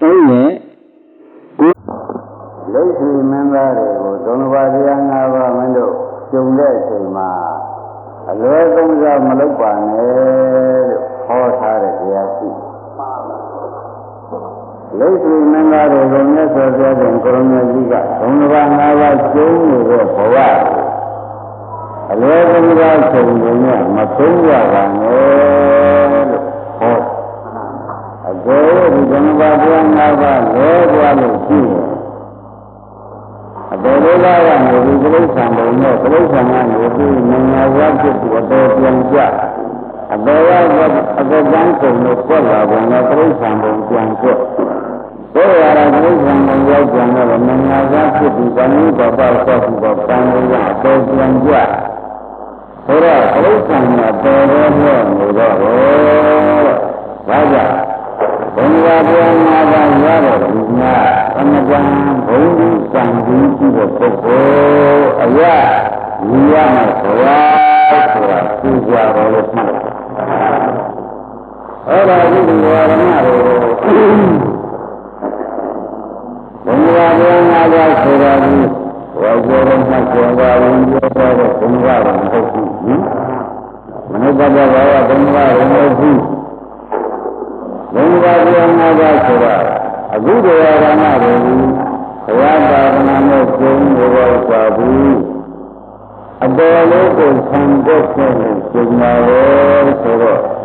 3နဲ့လိတ်ဆွေမင်းသားတွေကိုသုံးပါးတရား၅ပါးမင်းတို့ကျုံတဲ့အချိန်မှာအလွယ်သုံးစားမလုပ်ပါနဲ့လို့ဟောထားတဲ့တရားရှိလိတ်ဆွေမင်းသားတွေကိုမြတ်စွာဘုရားရှင်ကိုရမကြီးကသုံးပါး၅ပါးကျုံနေတဲ့ဘဝအလွယ်သုံးစားချိန်တွေနဲ့မသုံးရပါနဲ့လို့ဟောအကျိုးဒီသုံးပါးတရား၅ပါးလဲသွားလို့ရှိရင်အတေလေးလာကနေဒီပြိဋ္ဌာန်ပုံနဲ့ပြိဋ္ဌာန်ကနေပြီးမင်္ဂလာဝတ်ဖြစ်ပြီးအတေပြန်ကြအတေရအတေကျမ်းကုန်လို့ပွက်လာပုံနဲ့ပြိဋ္ဌာန်ပုံပြန်ကြဆိုရတာပြိဋ္ဌာန်ပုံရောက်ပြန်တော့မင်္ဂလာဝတ်ဖြစ်ပြီးဗဏိဘောပေါက်ဆောက်ပြီးတော့ကံရအတေပြန်ကြဆိုတော့ပြိဋ္ဌာန်ကတေရဲနဲ့နေတော့ဒါကြောင့်ဘုရားတရားနာတာရတဲ့ဒီမှာအမတန်ဘုံကြီးစံကြီးရှိတဲ့ပုဂ္ဂိုလ်အရာညီရမယ်ဘုရားဆိုတာသိကြတော်လို့မှတ်တယ်အဲ့ဒါဒီဝါရဏတွေကိုဘုရားတရားနာတာဆိုတာဒီဝါကျော်တော်မှကျော်တော်ဝင်ပြောတဲ့ဘုရားတော်မဟုတ်ဘူးမနုဿဘဝကဘုရားတော်မဟုတ်ဘူးဘုရားတရားနာတာဆိုတာအခုတရားဓမ္မတွေဘုရားသာသနာနဲ့ကျုံးလို့ဆိုပြီးအတော်လေးကိုဆံတဲ့ဆက်နဲ့ကျုံလာတယ်ဆိုတော့ဘု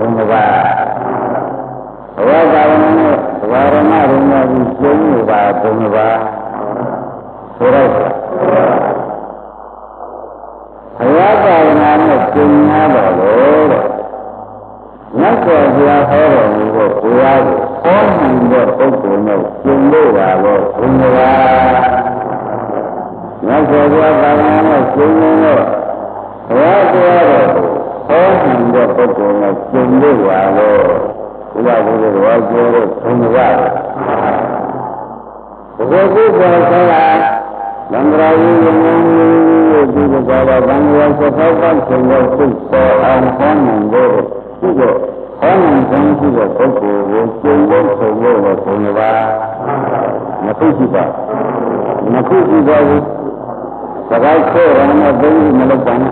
ရားသာသနာနဲ့ဘုရားဓမ္မတွေနဲ့ကျုံးနေတာဘုရားဆိုတော့ဘုရားသာသနာနဲ့ကျုံလာတော့လို့မြတ်စွာဘုရားဟောတော်မူတဲ့ဘုရားကိုဟောနိုင်တဲ့ပုဂ္ဂိုလ်နဲ့ကျင့်လို့ပါလို့ဘုရားမြတ်စွာဘုရားသာသနာနဲ့ကျင့်လို့ဘုရားတရားတော်ကိုဟောနိုင်တဲ့ပုဂ္ဂိုလ်နဲ့ကျင့်လို့ပါလို့ဘုရားဘုရားတော်ပြောတဲ့ဘုရားဘုရားကိုယ်တော်ဆရာလန္ဒရာယယမင်းကြီးဒီကဘာဘာဘံဝဆဖောက်ပတ်ခြင်းကိုသိပေါ်အောင်ဟောနိုင်တဲ့ဒီတော့ဟောနိုင်ခြင်းရှိတဲ့ပုဂ္ဂိုလ်ကိုကျင့်ဖို့ဆိုလို့ဘုရားမသိရှိပါဘူးစကားခေါ်ရမယ်ဘုန်းကြီးမလုပ်ပါနဲ့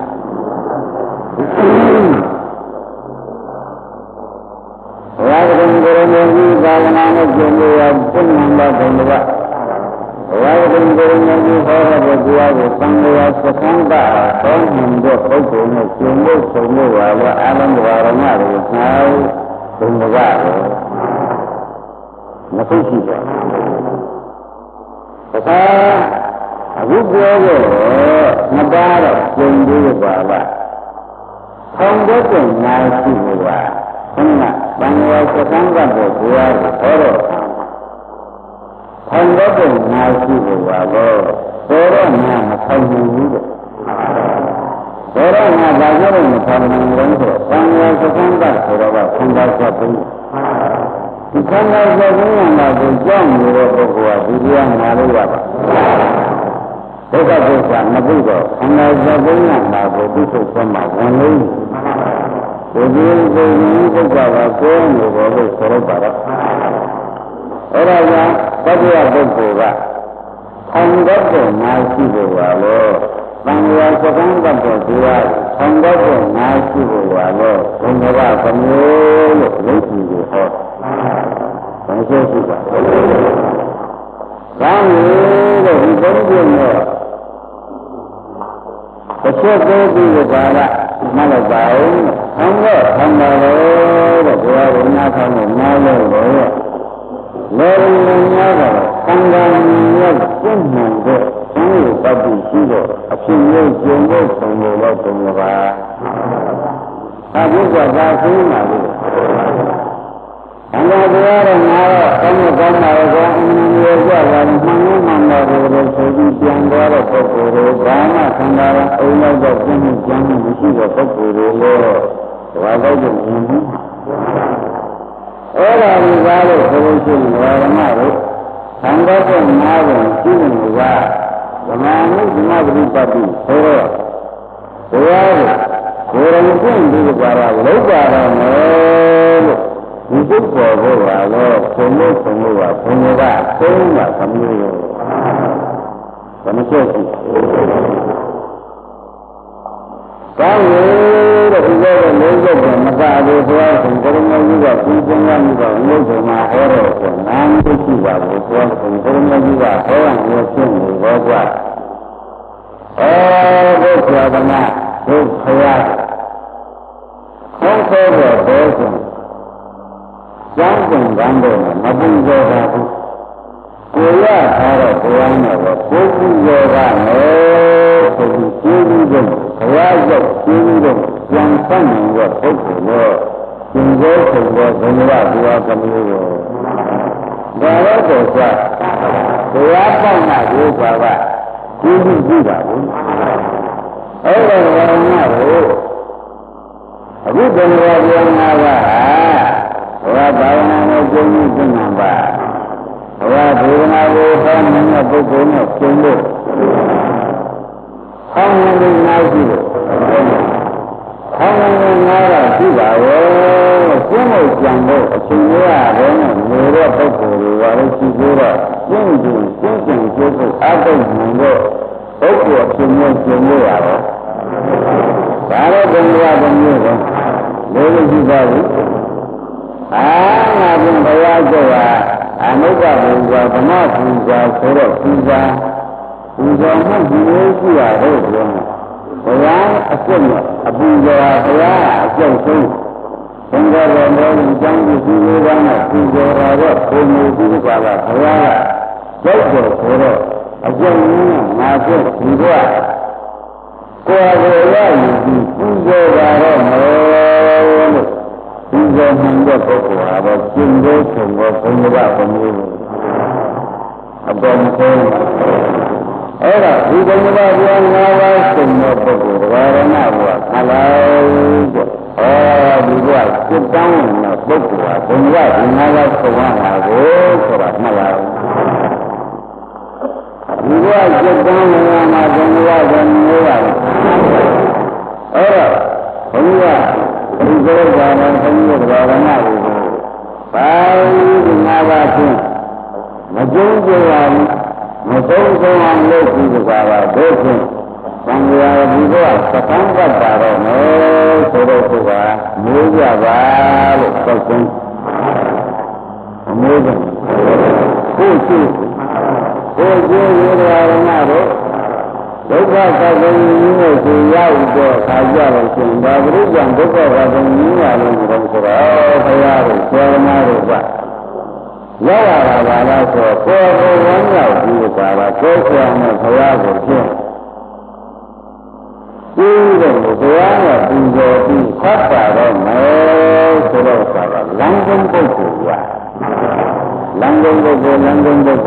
ဘုရားရှင်ကိုယ်တော်ကြီးသာသနာနဲ့ကျင့်လို့ရပုဏ္ဏဘုရားဘုရားရှင်ကိုယ်တော်ကြီးဟောတဲ့တရားကိုသံဃာစခန်းတာဟောနိုင်တဲ့ပုဂ္ဂိုလ်နဲ့ကျင့်လို့ဆိုလို့ရတော့အာလုံးဝရဏတွေဆိုင်ဘုရားကိုမသိရှိပါဘူးဒါအခုပြောခဲ့မပါတော့ကျင့်ပြီးပါလားထောင်တဲ့ကျင့်နာရှိလို့ပါဘုရားဘံဝစကံကတဲ့ဘုရားကိုဟောတော့ထောင်တဲ့ကျင့်နာရှိလို့ပါတော့တော်တော့မှမထောင်ဘူးတဲ့တော်တော့မှဘာကြောင့်မထောင်ဘူးလဲဆိုတော့ဘံဝစကံကဆိုတော့ခန္ဓာချက်ပြီးဒီခန္ဓာချက်ပြီးမှကိုကြောက်နေတဲ့ပုဂ္ဂိုလ်ကဒီတရားနာလို့ရပါဒုက္ခဒုက္ခမသိတော့ခန္ဓာချက်ပြီးမှကိုသိစိတ်ဆုံးမှဝင်လို့ဒီဒီကိုဒုက္ခကကိုယ်နေပေါ်လို့ဆိုရပါတော့အဲ့ဒါကြောင့်တတိယပုဂ္ဂိုလ်ကခံတတ်တဲ့နာရှိဖို့ပါလို့သံဃာစကံတတ်တဲ့တရားခံတတ်တဲ့နာရှိဖို့ပါလို့ဘုရားကမျိုးလို့လက်ရှိကိုဟောဘာလို့ရှိပါလဲ။ဒါမျိုးလို့ဒီဘုန်းကြီးနဲ့တစ်ချက်သေးပြီးပါလားမလို့ပါဘူး။ခံပါလို့တဲ့ဘုရားကနာခံလို့နားလို့လေ။လေရင်များတော့သံဃာရဲ့ကျင့်မှန်တဲ့ဘုရားပတ်ပြီးရှိတော့အဖြစ်မျိုးကျင့်ဖို့ဆုံးလို့တော့ဘုရား။အခုကသာသိနေတယ်။အမှန်တရားတော့ငါတော့ကောင်းပါပါကောအင်းမျိုးကြတာမှန်မှန်တော့လို့ဆိုပြီးပြန်သွားတဲ့ပုဂ္ဂိုလ်တွေဘာမှခန္ဓာအုံလိုက်တော့ပြင်းပြင်းမရှိတဲ့ပုဂ္ဂိုလ်တွေလို့ဘာလို့လဲမြင်ဘူးအဲ့ဒါကိုကားလို့ဆိုလို့ရှိရင်ဝါရမတို့သံဃာ့ကိုနားဝင်ရှိနေကဓမ္မနုဓမ္မပရိပတ်တိဆိုတော့ဘုရားကိုယ်တော်ကျင့်ပြီးကြတာလောက်ပါတော့မယ်လို့ဒီပုဂ္ဂိုလ်ကိုပါလို့ဆုံးလို့ကဘုံကသုံးပါသမျိုးရောဘယ်နှချက်ရှိကောင်းရဲ့ဒီလိုလေးချက်ကမပါဘူးဘုရားရှင်ကရုဏာကြီးကပြီးဆုံးရမှုကလို့ဆိုမှဟောတော့ဆိုနာမရှိပါဘူးဘုရားရှင်ကရုဏာကြီးကဟောရမျိုးဖြစ်နေတော့ကြဘုရားဓမ္မဘုရားခေါင်းခေါ်တော့ဘယ်ဆိုကျောင်းကျင်ကံတော့မပူဇော်ပါဘူးကိုရထားတော့ဘုရားနဲ့တော့ကိုပူဇော်ပါမယ်ဆိုပြီးကျေးဇူးတင်ဘုရားရောက်ကျေးဇူးတင်ပြန်ဆက်နိုင်တဲ့ပုဂ္ဂိုလ်တော့သင်္ဘောဆုံးသောဘုရားဘုရားကမျိုးရောဒါတော့ဆိုဘုရားပေါက်နာကိုပါကကျေးဇူးပြုတာဘူးအဲ့ဒါကလည်းငါတို့အခုတည်းကပြောမှာကဘုရားဘာဝနာနဲ့ကျင့်မှုကျင့်မှာပါဘုရားဒေသနာကိုဟောနေတဲ့ပုဂ္ဂိုလ်နဲ့ကျင့်လို့ဟောနေတဲ့နာရှိလို့ဟောနေတဲ့နာတော့ရှိပါရဲ့ကျင့်လို့ကြံလို့အချိန်ရရတယ်နဲ့နေတဲ့ပုဂ္ဂိုလ်တွေကလည်းရှိသေးတော့ကျင့်ဖို့ကျင့်ဖို့အားထုတ်နိုင်တော့ပုဂ္ဂိုလ်အဖြစ်နဲ့ကျင့်လို့ရတော့ဒါတော့ဘုရားကမျိုးပဲလို့ရှိပါဘူးငါပြင်ဘုရားကျတော့အနုပ္ပပူဇာဓမ္မပူဇာဆိုတော့ပူဇာမှုဒီလိုရှိရတော့ပြောမှာဘုရားအကျင့်နဲ့အပူဇာဘုရားအကျင့်ဆုံးသင်္ကြန်တော်မျိုးကျောင်းကြီးဒီလိုကနဲ့ပူဇော်ရတော့ဘုံမျိုးဒီကဘုရားကကြောက်တော်ဆိုတော့အကျင့်နဲ့ငါကျင့်ဒီကကိုယ်ကိုယ်ရယူပြီးပူဇော်ရတော့မယ်လို့ဒီလိုမှန်တဲ့ပုဂ္ဂိုလ်ဟာတော့ကျင့်လို့ဆုံးတော့ဘုရားကမျိုးအပေါ်မှာအဲ့ဒါဒီဘုရားပြောငါးပါးဆုံးတဲ့ပုဂ္ဂိုလ်ဓမ္မရဏဘုရားခလာဒီကစိတ်တောင်းတဲ့ပုဂ္ဂိုလ်ဟာဘုရားဒီငါးပါးဆုံးရမှာကိုဆိုတာမှတ်ရအောင်ဒီကစိတ်တောင်းနေမှာဘုရားကမျိုးရတယ်အဲ့တော့ဘုရားဒီလိုပါတော့ဘုရားဓမ္မရဏကိုပါဠိငါးပါးချင်းမကျုံးကြပါဘူးမသုံးဆုံးအောင်လုပ်ပြီးကြပါတော့ဖြင့်သံဃာဒီကသတ္တံပတ်တာတော့မယ်ဆိုတော့သူကမျိုးကြပါလို့ပြောခြင်းအမျိုးကကိုယ်ရှိကိုယ်ကျိုးရတာရမတို့ဒုက္ခသတ္တဉာဏ်ကြီးနဲ့ဆိုရောက်တော့ခါကြလို့ရှင်ဘာပရိစ္ဆန်ဒုက္ခသတ္တဉာဏ်ကြီးရတယ်ဆိုတော့ဘုရားတို့ဆရာမတို့ကရောက်ရတာပါလားဆိုတော့ကိုယ်ကိုယ်ဝမ်းမြောက်ပြီးပါလားကိုယ်ဆရာနဲ့ဘုရားကိုဖြင့်ပြီးတော့ဘုရားနဲ့ပူဇော်ပြီးဖတ်တာတော့မယ်ဆိုတော့ဆိုတာလမ်းကုန်ပုဂ္ဂိုလ်ကလမ်းကုန်ပုဂ္ဂိုလ်တော်ရဏကိုဒါ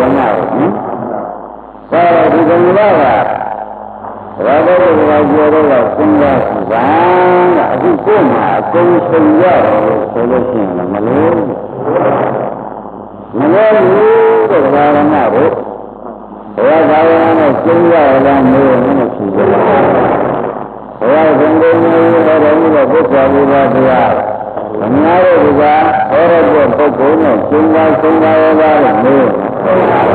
ဒီကံလာကဘာလို့ဘုရားပြောတော့စဉ်းစားကြည့်ပါအခုကိုယ်မှာအကုန်ဆုံးရတယ်ဆိုလို့ရှိရင်မလို့မလို့တဲ့ဘာဝနာကိုဘုရားဘာဝနာနဲ့ကျင့်ရတာမျိုးမရှိဘူးဘုရားသင်္ကေတမျိုးဟောတော်မူတဲ့ပုဂ္ဂိုလ်ဘုရားတရားအများတို့ကဟောရတဲ့ပုဂ္ဂိုလ်နဲ့ကျင့်ပါဆုံးပါရတာမျိုးဟောရပြော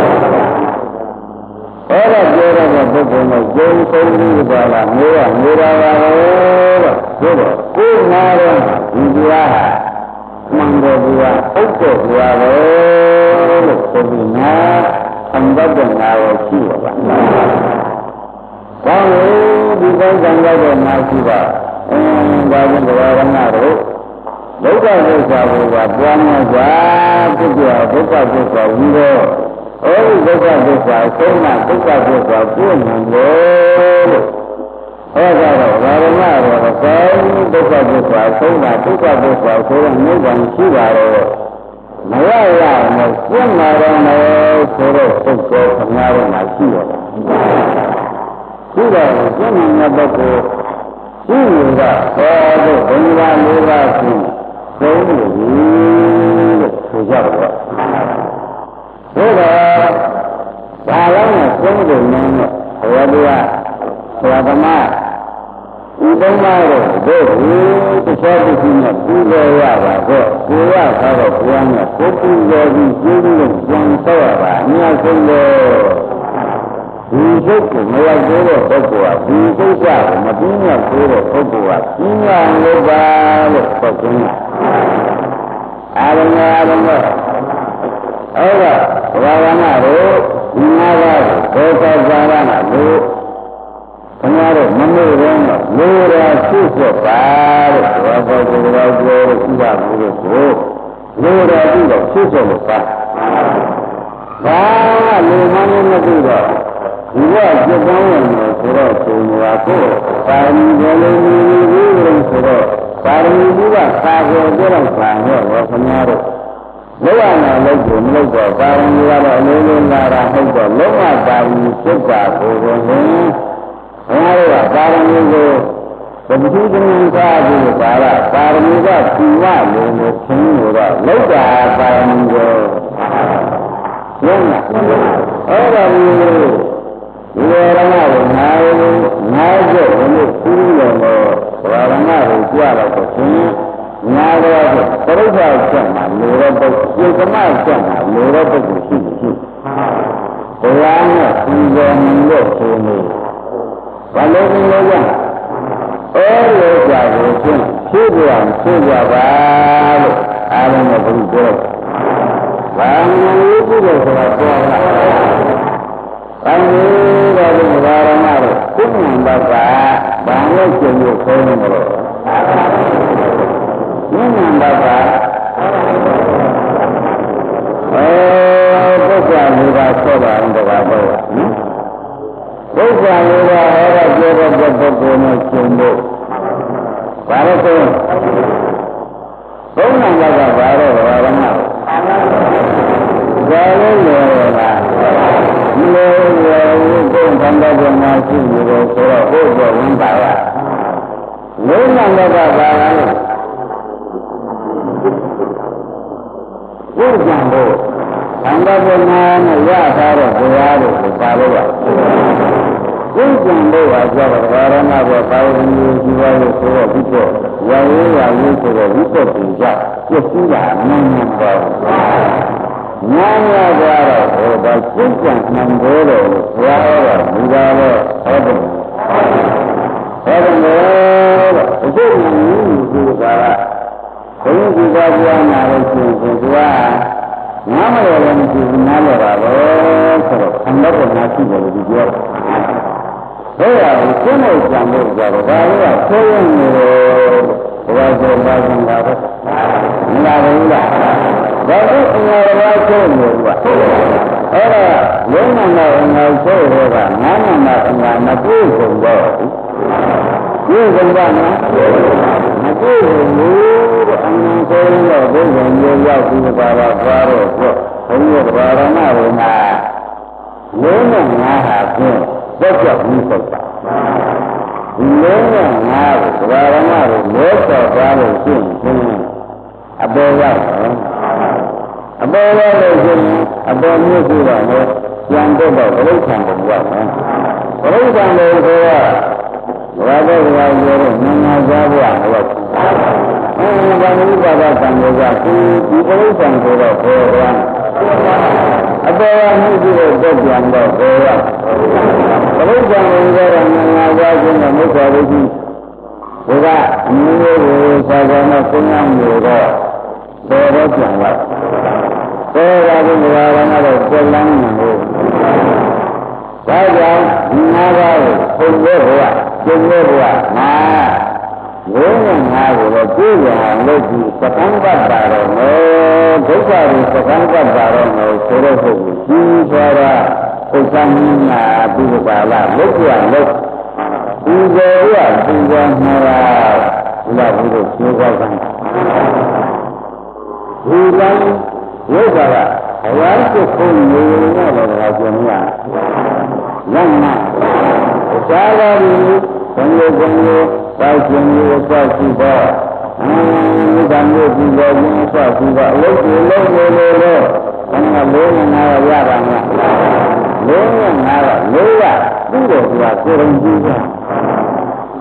တဲ့ပုဂ္ဂိုလ်နဲ့ကျင့်ဆုံးပြီးပါလားမျိုးရမျိုးတာပါတော့ဒါတော့ကိုယ်နာတော့ဒီတရားဟာမှန်တယ်ဘုရားဥစ္စာဘုရားပဲလို့ဆိုပြီးနာအံတတ်တဲ့နာရောရှိပါလား။ကောင်းလို့ဒီကောင်းကံရတဲ့နာရှိပါဒါကြောင့်တရားရဏတို့ဒုက္ခသစ္စာကိုပွားများစွာပြည့်စုံဒုက္ခသစ္စာပြီးတော့အဲဒီဒုက္ခသစ္စာဆုံးမဒုက္ခသစ္စာပြည့်နိုင်တယ်လို့အဲ့ဒါတော့ဗာရမရောကောင်းဒုက္ခသစ္စာဆုံးတာဒုက္ခသစ္စာဆိုတဲ့နိဗ္ဗာန်ရှိပါတော့မရရမယ်ကျင့်လာတော့မယ်ဆိုတော့စိတ်ကိုခမားတော့မှရှိရတယ်ရှိတော့ကျင့်နေတဲ့ပုဂ္ဂိုလ်ရှိနေတာဟောလို့ဘုရားလေးပါးရှိသုံးလို့လို့ဆိုကြတော့ဒါတော့ဒါလည်းသုံးလို့နည်းနဲ့ဘုရားတရားဆရာသမားဒီဘုလုံးမတော့တို့တခြားတစ်ခုနဲ့ပြီးရရပါတော့ကိုရထားတော့ဘုရားနဲ့ကိုပူဇော်ပြီးကျင်းလို့ကြံတော့ရပါအများဆုံးတော့ဒီစိတ်ကိုမရောက်သေးတဲ့ပုဂ္ဂိုလ်ကဒီစိတ်ကမပြင်းရသေးတဲ့ပုဂ္ဂိုလ်ကပြင်းရလို့ပါလို့ပြောခြင်းအာရမအာရမအဲ့ဒါဘာဝနာတို့ဒီငါးပါးကိုဘောဇာဇာနာလို့ခင်ဗျားတို့မမေ့တော့လိုရာရှိစေပါတဲ့ဘောဇာဇာနာပြောလို့ရှိတာဘူးလို့ဆိုလိုရာပြီးတော့ရှိစေလို့ပါဘာလူမင်းမသိတော့ဒီကจิตကောင်းဝင်လို့ဆိုတော့ဆိုနေတာကိုပါရမီတွေလည်းမြည်ပြီးလို့ဆိုတော့ပါရမီကြီးကခါကိုပြတော့ခါတော့ခင်ဗျားတို့လောကမှာလုပ်ကိုမလုပ်တော့ပါရမီကတော့အလေးလေးလာတာဟုတ်တော့လောကပါရမီစိတ်ပါကိုဝင်ခင်ခင်ဗျားတို့ကပါရမီကိုပဋိသင်္ခါပြီးပါရပါရမီကသီဝလုံးကိုသင်လို့တော့လောက်တာပါရမီကိုလုံးလားအဲ့ဒါမျိုးဒီရမကို90ဘုလို့ကူးလို့ဘာရမကိုကြွတော့ဆိုရင်ညာတော့ပရိစ္ဆေချက်မှာလူတော့ပုဂ္ဂိုလ်စိတ်ကမချက်မှာလူတော့ပုဂ္ဂိုလ်ရှိရှိတရားနဲ့ဒီလိုမျိုးလို့ဆိုနေဘာလို့ဒီလိုလဲအဲ့လိုကြာကိုချင်းဖြည့်ကြအောင်ဖြည့်ကြပါလို့အားလုံးကဘုရားဘာမှမလုပ်ဘူးလို့ဆိုတာပြောတာအဲဒီတော့ဒီဘာရမတို့ကုဏ္ဏဘကဘာလို့ကျင်လို့ခေါ်နေမလို့ကုဏ္ဏဘကပုဂ္ဂိုလ်လူပါဆောတာတကားတော့ပုဂ္ဂိုလ်လူပါဟောတော့ပြောတဲ့ပုဂ္ဂိုလ်နဲ့ကျင်လို့ဘာလို့ဆိုကုဏ္ဏဘကဘာလို့ဘာရမဘာလို့လဲလားဒီလိုရုပ်ကိုသံဃာ့ဘုရားရှိနေတယ်ဆိုတော့ဘုရားဝင်ပါရလုံးဝတော့ပါလားဘုရားတို့သံဃာ့ဘုရားနဲ့ရထားတဲ့ဘုရားတို့ကိုပါလို့ရဘုရားတို့ကကြောက်ဘာရမဘောပါဝင်ကြီးပါလို့ဆိုတော့ဒီတော့ရရေးရရေးဆိုတော့ဝိသုဒ္ဓိကြပြည့်စည်တာမင်းများတော့ညာညာကြတော့ဟောဒါစိတ်ကြံနှံသေးတယ်ဘုရားဟောတာဒီပါတော့ဟောတယ်အကျိုးဉာဏ်ကြီးဆိုတာဘုန်းကြီးကပြောနာလို့ရှိရင်သူကနားမရလည်းမရှိဘူးနားလည်ပါတော့ဆိုတော့အမှတ်ကနာရှိတယ်လို့ပြောတယ်ဟဲ့ရဘူးကိုယ်နဲ့ကြံလို့ကြတော့ဒါလေးကဆွေးရင်းနေတယ်ဘုရားဆိုပါကြတာပဲမလာဘူးလားဒါကအင်္ဂါရပါဆုံးလို့ကအဲ့ဒါလုံးဝတော့အင်္ဂါဆုံးတော့ကနားနာမှာအင်္ဂါမပြေဆုံးတော့ပြေဆုံးပါနော်မပြေဘူးတဲ့အင်္ဂါဆုံးတော့ဘုရားမျိုးရောက်ပြီးပါတော့သွားတော့ဘုရားဘာရမဝိနာလုံးဝငါဟာဖြင့်သက်ကြောက်ပြီးပုတ်တာဒီလုံးဝငါကိုဘာရမကိုလောဆော်သွားလို့ရှိရင်အပေါ်ရောက်တယ်အပေါ်ရောက်လို့ရှိရင်အပေါ်မျိုးရှိတော့လေပြန်တော့ပြိဋ္ဌာန်ကိုရောက်တယ်ပြိဋ္ဌာန်ကိုဆိုတော့ဘာတော့ဘာပြောတော့ငငါစားဖို့ဟုတ်အဲဒီဘာလို့ဘာသာတန်ကြကဒီပြိဋ္ဌာန်ကိုတော့ခေါ်ရအပေါ်ကမှုရှိတဲ့တော့ပြန်တော့ခေါ်ရပြိဋ္ဌာန်ကိုတော့ငငါစားခြင်းနဲ့မြတ်စွာဘုရားဒီကအမျိုးမျိုးကိုသာသနာ့ဆင်းရဲမျိုးတော့တော်တော့ပြန်လာတော်ရတဲ့ဘုရားကတော့ပြလန်းနေလို့ဒါကြောင့်ဒီငါးပါးကိုပုံလို့ဘုရားကျင့်လို့ဘုရားငါဝိညာဉ်ငါကိုတော့ကြည့်ရအောင်လုပ်ပြီးသက္ကန့်ပတ်ပါတော့မယ်ဒုက္ခကိုသက္ကန့်ပတ်ပါတော့မယ်ဆိုတော့ဟုတ်ပြီကြီးစွာတာဥစ္စာမင်းနာပြီးပါလားလုပ်ရလုပ်ဒီလိုရဒီလိုမှာလာပြီးတော့ရှင်းသွားတယ်ဒီလမ်းဝိဇ္ဇာကဘဝစစ်ဖို့နေနေတော့လည်းကြုံရလမ်းမှာသာသာပြီးဘုံလိုတောက်ရှင်မျိုးအစရှိတော့ဒီကံမျိုးဒီလိုမျိုးအစရှိတော့အလုပ်တွေလုပ်နေလို့ဘယ်မှာလုံးနေရပါ့မလားလုံးနေတော့လေးရပြီးတော့ဒီကကိုယ်ရင်ကြီးက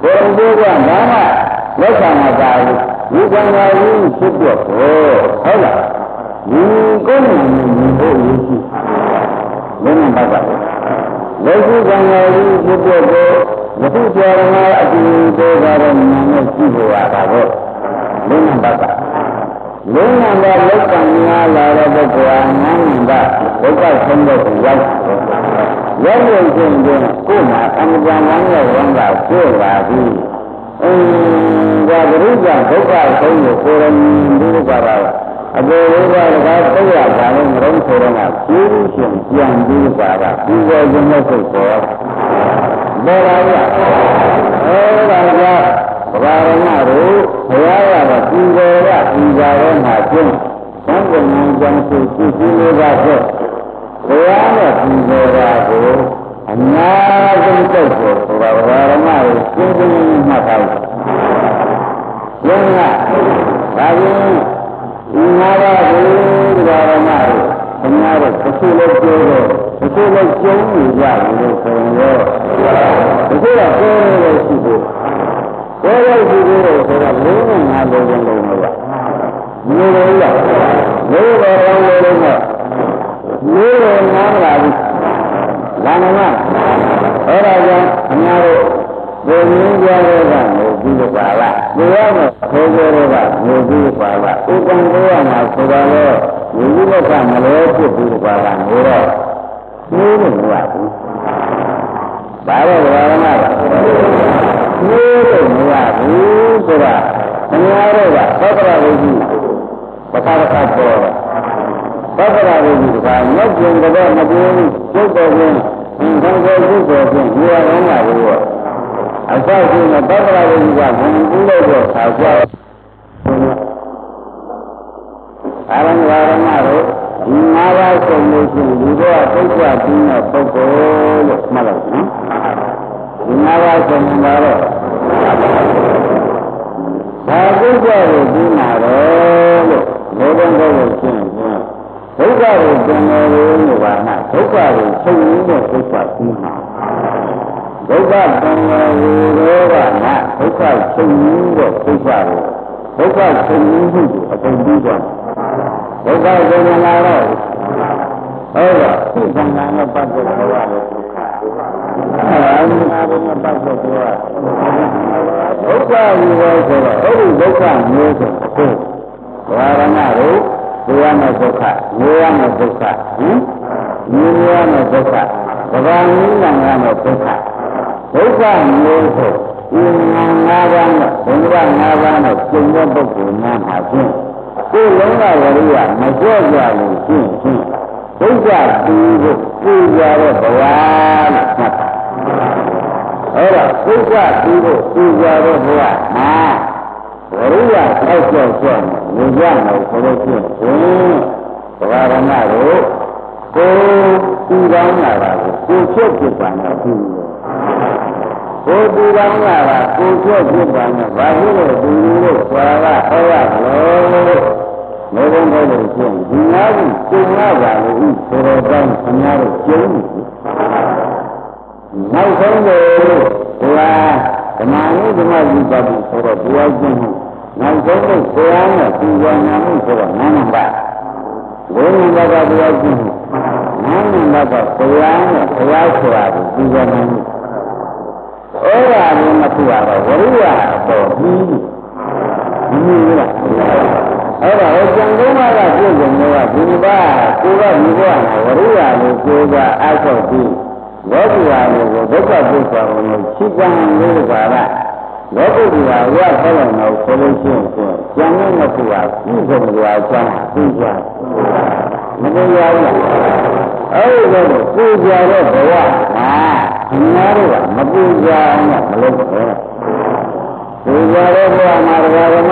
ကိုယ်ကိုယ်ကဘာမှလက်ခံမပါဘူးဒီကံကကြီးဖြစ်ပြဟုတ်လားဒီကိုယ်နဲ့ဒီဘုရားရှိဘယ်နဲ့ပတ်ပါလဲလက်ရှိကံကကြီးဖြစ်ပြမသိကြရမှာအတူတူကြတဲ့နာနဲ့ရှိဖို့ရတာပေါ့ဘယ်နဲ့ပတ်ပါလုံးဝလောက်ကံများလာတဲ့ပုဂ္ဂိုလ်ဟာငန်းနေတာဒုက္ခဆုံးတဲ့ရောက်ရောက်လို့ချင်းချင်းကိုယ်မှာအမှန်တရားနဲ့ဝန်ကကျိုးလာပြီးဒါပရိစ္ဆေဒုက္ခဆုံးကိုကိုယ်ရင်းဒီလိုပါတော့အပေဝိပါဒကသိရတာလည်းမလုံးဆိုတော့ကကျိုးရှင်ပြန်ပြီးပါတာဒီလိုခြင်းနဲ့စိတ်ပေါ်ပေါ်လာရဒါကဗာရဏတို့ဘုရားကတော့ဒီလိုကဒီကြရဲမှာကျင်းသံဃာဉာဏ်ကြောင့်ရှိရှိလေးပါတော့ဘုရားနဲ့ဒီလိုကကိုအများဆုံးတုတ်ဖို့ဆိုတာဗာရဏကိုရှင်းရှင်းမှတ်ထားတယ်။ယုံကဒါရင်ဒီမှာပါဘူးဗာရဏကိုအများတော့တစ်ခုလည်းပြောတော့တစ်ခုလည်းကျုံးနေကြတယ်လို့ဆိုရင်တစ်ခုတော့ပြောလို့ရှိဖို့ကိုယ်ရဲ့ဒီလိုဆိုတော့လေးနဲ့ငါလိုချင်လို့မရဘူးလို့ရလို့တော့ရောင်းလို့တော့လေးနဲ့ငါလာပြီလာနေမှာအဲ့ဒါကြောင့်အများတို့ဒီနည်းကြတဲ့ကနေပြီးပါလားဒီရမယ်ခိုးကြတဲ့ကနေပြီးပါလားဥပ္ပံကိုရမှာဆိုတော့လေဒီလိုကမလဲဖြစ်ပြီးပါလားနေတော့နေလို့မရဘူးဒါတော့ဘာမှမဟုတ်ဘူးလို့မရဘူးဆိုတာအများတို့ကသက္ကရာဝိကြီးပသာရကပေါ်သက္ကရာဝိကြီးကမျက်ကျင်တော့မပြေဘူးစိတ်တော်ချင်းသံဃာစိတ်တော်ချင်းဒီရအောင်လာလို့အဆောက်အဦနဲ့သက္ကရာဝိကြီးကဘုံကူးလို့တော့ဆောက်ကြအာရဏဝရမတို့ဒီ၅ပါးဆုံးလို့ရှိရင်ဒီတော့သိက္ခာပြီးတဲ့ပုဂ္ဂိုလ်လို့မှတ်လိုက်နော်ဒီ၅ပါးဆုံးမှာတော့ဘာဒုက္ခကိုပြီးမှာတော့လို့ဘုရားတော်ကိုရှင်းရှင်းဒုက္ခကိုသင်တယ်လို့ပါမှဒုက္ခကိုချုပ်ရင်းတဲ့ဒုက္ခပြီးမှာဒုက္ခသင်တယ်လို့ကမှဒုက္ခချုပ်ရင်းတဲ့ဒုက္ခကိုဒုက္ခချုပ်ရင်းမှုကိုအကုန်ပြီးသွားဒုက္ခသင်လာတော့ဟုတ်တော့သိသံဃာနဲ့ပတ်သက်လို့ရတယ်ဒုက္ခအဲ့ဒီနာဘုံနဲ့ပတ်သက်လို့ဒုက္ခယူရဲဆိုတော့အဲ့ဒီဒုက္ခမျိုးဆိုအခုဝါရဏတို့သိရမယ့်ဒုက္ခမျိုးရမယ့်ဒုက္ခမျိုးရမယ့်ဒုက္ခဗဘာနည်းနာရမယ့်ဒုက္ခဒုက္ခမျိုးဆိုဒီနာ၅ပါးနဲ့ဘုရား၅ပါးနဲ့ကျင့်တဲ့ပုဂ္ဂိုလ်များမှာဖြင့်ကိုယ်လုံးကဝရိယမကြော့ကြလို့ရှင်းရှင်းဒုက္ခပြီးဖို့ပြကြတဲ့ဘဝလို့မှတ်တာအဲ့တော့ဒုက္ခပြီးဖို့ပြကြတဲ့ဘဝမှာဝရိယထောက်ကျော်ကျော်နေကြမယ်ဆိုလို့ရှိရင်ဘဝရဏတို့ကိုယ်ပြီးကောင်းလာတာကိုကိုယ်ချက်ဖြစ်ပါနဲ့ပြီးကိုယ်ပြီးကောင်းလာတာကိုယ်ချက်ဖြစ်ပါနဲ့ဘာလို့လဲဒီလိုဆိုတာကဟောရလို့မေဘုံတော်လို့ရှင်းဒီနာကိုကျင့်ရပါလို့ဆိုတော့တိုင်းအများတို့ကျင့်နေပြီနောက်ဆုံးလို့ဘုရားဓမ္မနည်းဓမ္မကြီးပါပြီဆိုတော့ဘုရားကျင့်မှုနောက်ဆုံးလို့ဘုရားနဲ့ပူဇော်နာမှုဆိုတော့နာမပါဘုရားကဘုရားကျင့်မှုနာမကဘုရားနဲ့ဘုရားဆိုတာကိုပူဇော်နာမှုအဲ့ဒါလည်းမဖြစ်ရတော့ဝရိယတော့ပြီးပြီလားအဲ့ဒါကိုကျန်ကုန်ကပြည့်စုံလို့ကဒီပါကိုကဒီဘဝမှာဝရိယလို့ကိုယ်ကအားထုတ်ပြီးလောကီဟာကိုဒုက္ခဒုက္ခကိုချိကံလို့ပါလားလောကီဟာရဆက်လို့တော့ဆိုလို့ရှိရင်ကျန်တဲ့ခုကပြည့်စုံကြွားချမ်းပြီးကြမတရားဘူးအဲ့ဒီလိုပူဇော်တဲ့ဘဝမှာအများတို့ကမပူဇော်အောင်မလုပ်ဘူးပူဇော်တဲ့ဘဝမှာဓမ္မတွေက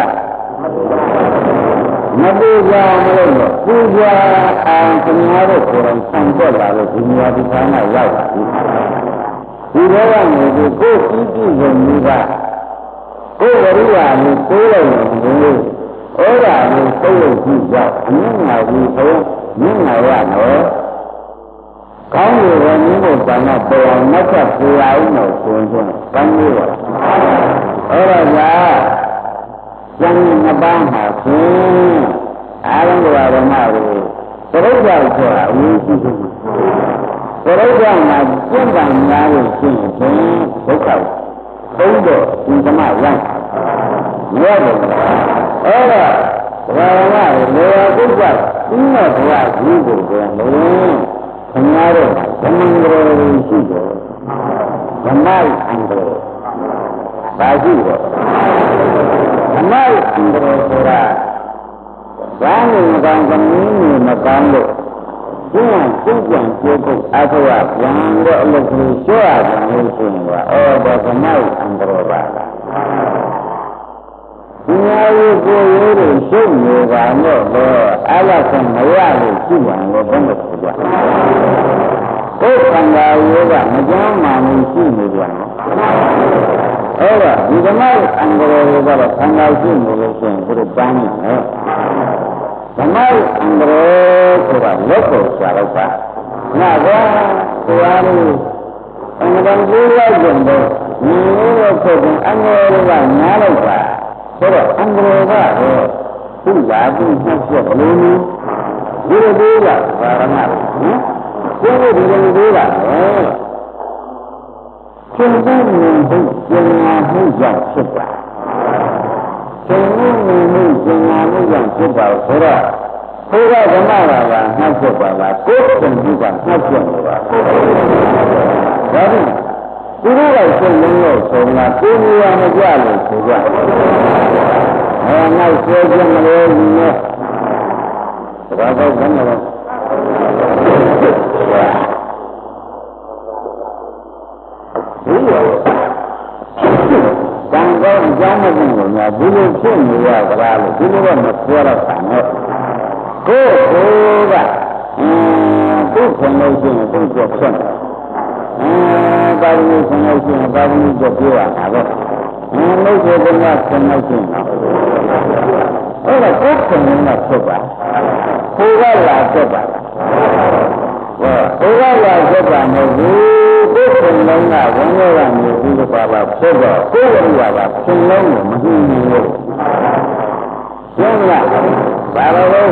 မပူဇော်မလို့ပူဇော်အောင်ခင်ဗျားတို့ကိုယ်တိုင်ဆံပေါ်လာလို့ဒီနေရာဒီဌာနရောက်လာပြီဒီတော့ကနေဒီကိုယ်ပြီးပြီးရုံကြီးကကိုယ်ဝရိယနဲ့ကိုယ်လိုက်နေတယ်ဩရာနဲ့စိတ်လို့ကြည့်ကြောက်အမြင့်ငါကြီးဘုံမြင့်ငါရတော့ကောင်းလို့လည်းမျိုးကိုဘာမှပေါ်မတ်ချက်ပြရအောင်လို့ဆိုရင်ကောင်းလို့အဲ့တော့ကကျန်တဲ့နှစ်ပါးမှာဖြင့်အားလုံးကဓမ္မတွေပရိစ္ဆေဆိုတာအရေးကြီးတယ်ပရိစ္ဆေမှာကျင့်ကြံများလို့ရှိရင်ဒုက္ခသုံးတော့ဒီဓမ္မရမ်းမရဘူးအဲ့တော့ဘာဝရလေဝကုသပြီးတော့ဘုရားကြီးကိုပြန်လို့ခင်ဗျားတို့ဓမ္မံတော်ရှိတယ်ဓမ္မအန္တရာယ်ပါရှိတယ်ဓမ္မအန္တရာယ်ဆိုတာဘာလို့မကောင်းသမီးမျိုးမကောင်းလို့ကျင့်ကြံကြိုးဖို့အထောက်အပံ့တော့အလုပ်ကိုရှော့ရတယ်လို့ဆိုရင်ကအော်ဒါဓမ္မအန္တရာယ်ပါလားဒီများကိုကိုယ်ရိုးတွေရှုပ်နေပါတော့အလားဆုံးမရလို့ရှိရင်လည်းဘယ်လိုဆိုကြကိုယ်ခန္ဓာရိုးကမကြမ်းမှန်ရှိနေကြတယ်အဲ့တော့ဒီဓမ္မအန္တရာယ်ကတော့ခန္ဓာရှိနေလို့ရှိရင်သူတို့ပန်းနေတယ်ဓမ္မအန္တရာယ်ဆိုတာလက်ကိုရှာတော့ပါငါကကိုယ်အားလို့အန္တရာယ်ကိုလိုက်ကြတယ်ဒီလိုဖြစ်ရင်အန္တရာယ်ကညားလိုက်ပါဆိုတော့အန္တရာယ်ကတော့သူ့လာပြီးနှက်ချက်ဘလို့နည်းဒီလိုသေးတာဘာရမလဲနော်ဒီလိုသေးတာကျင့်တဲ့နေမှုကျင့်နာမှုကြောင့်ဖြစ်တာကျင့်မှုနေမှုကျင့်နာမှုကြောင့်ဖြစ်တာဆိုတော့ဘုရားဓမ္မဘာသာနှက်ချက်ပါလားကိုယ်ကျင့်မှုကနှက်ချက်နေတာဒါဖြင့်သူတို့ကစိတ်လုံးလို့ဆိုတာကိုယ်ဉာဏ်မကြလို့ဆိုကြနောက်ဆွဲခြင်းမလို့ဒီနဲ့ဘာတော့ဘယ်နဲ့လဲဒီလိုတန်ကောင်းကြောင်းမသိလို့များဒီလိုဖြစ်နေရကြလားလို့ဒီလိုတော့မပြောတော့တာနဲ့ကိုယ်ကသူ့ခွန်လို့ရှိရင်သူ့ကြောက်ဆက်ပါဠိခွန်လို့ရှိရင်ပါဠိကြောက်ပြောရတာပဲမိတ်ဆွေကခွန်လို့ရှိရင်အဲ့တော့ကိုယ်ခွန်လို့ဖြစ်ပါကိုယ်ကလာဖြစ်ပါကိုယ်ကလာဖြစ်ပါမဟုတ်ဘူးကိုယ်ခွန်လုံးကဘုန်းတော်ကနေပြီးတော့ပါဖြစ်တော့ကိုယ်ရရပါခွန်လုံးကိုမကြည့်ဘူးလို့ရှင်းလားဘာလို့လဲ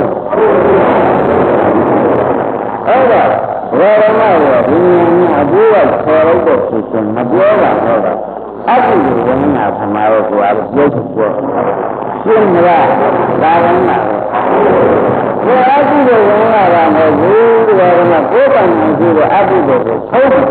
အဲ့တော့ဘယ်တော့မှဒီဉာဏ်အဘိဓါခေါ်လိုက်တဲ့ဖြစ်ခြင်းမပြောတာတော့အတုဝိဉာဏ်သမားတော့ကိုယ်ကပြောချင်ပြောရှင်းမလားဒါကမှကိုယ်အတုဝိဉာဏ်ကမဟုတ်ဘူးဒီကတော့မှကိုယ်ပိုင်နေပြီးတော့အတုကိုထုတ်ပြ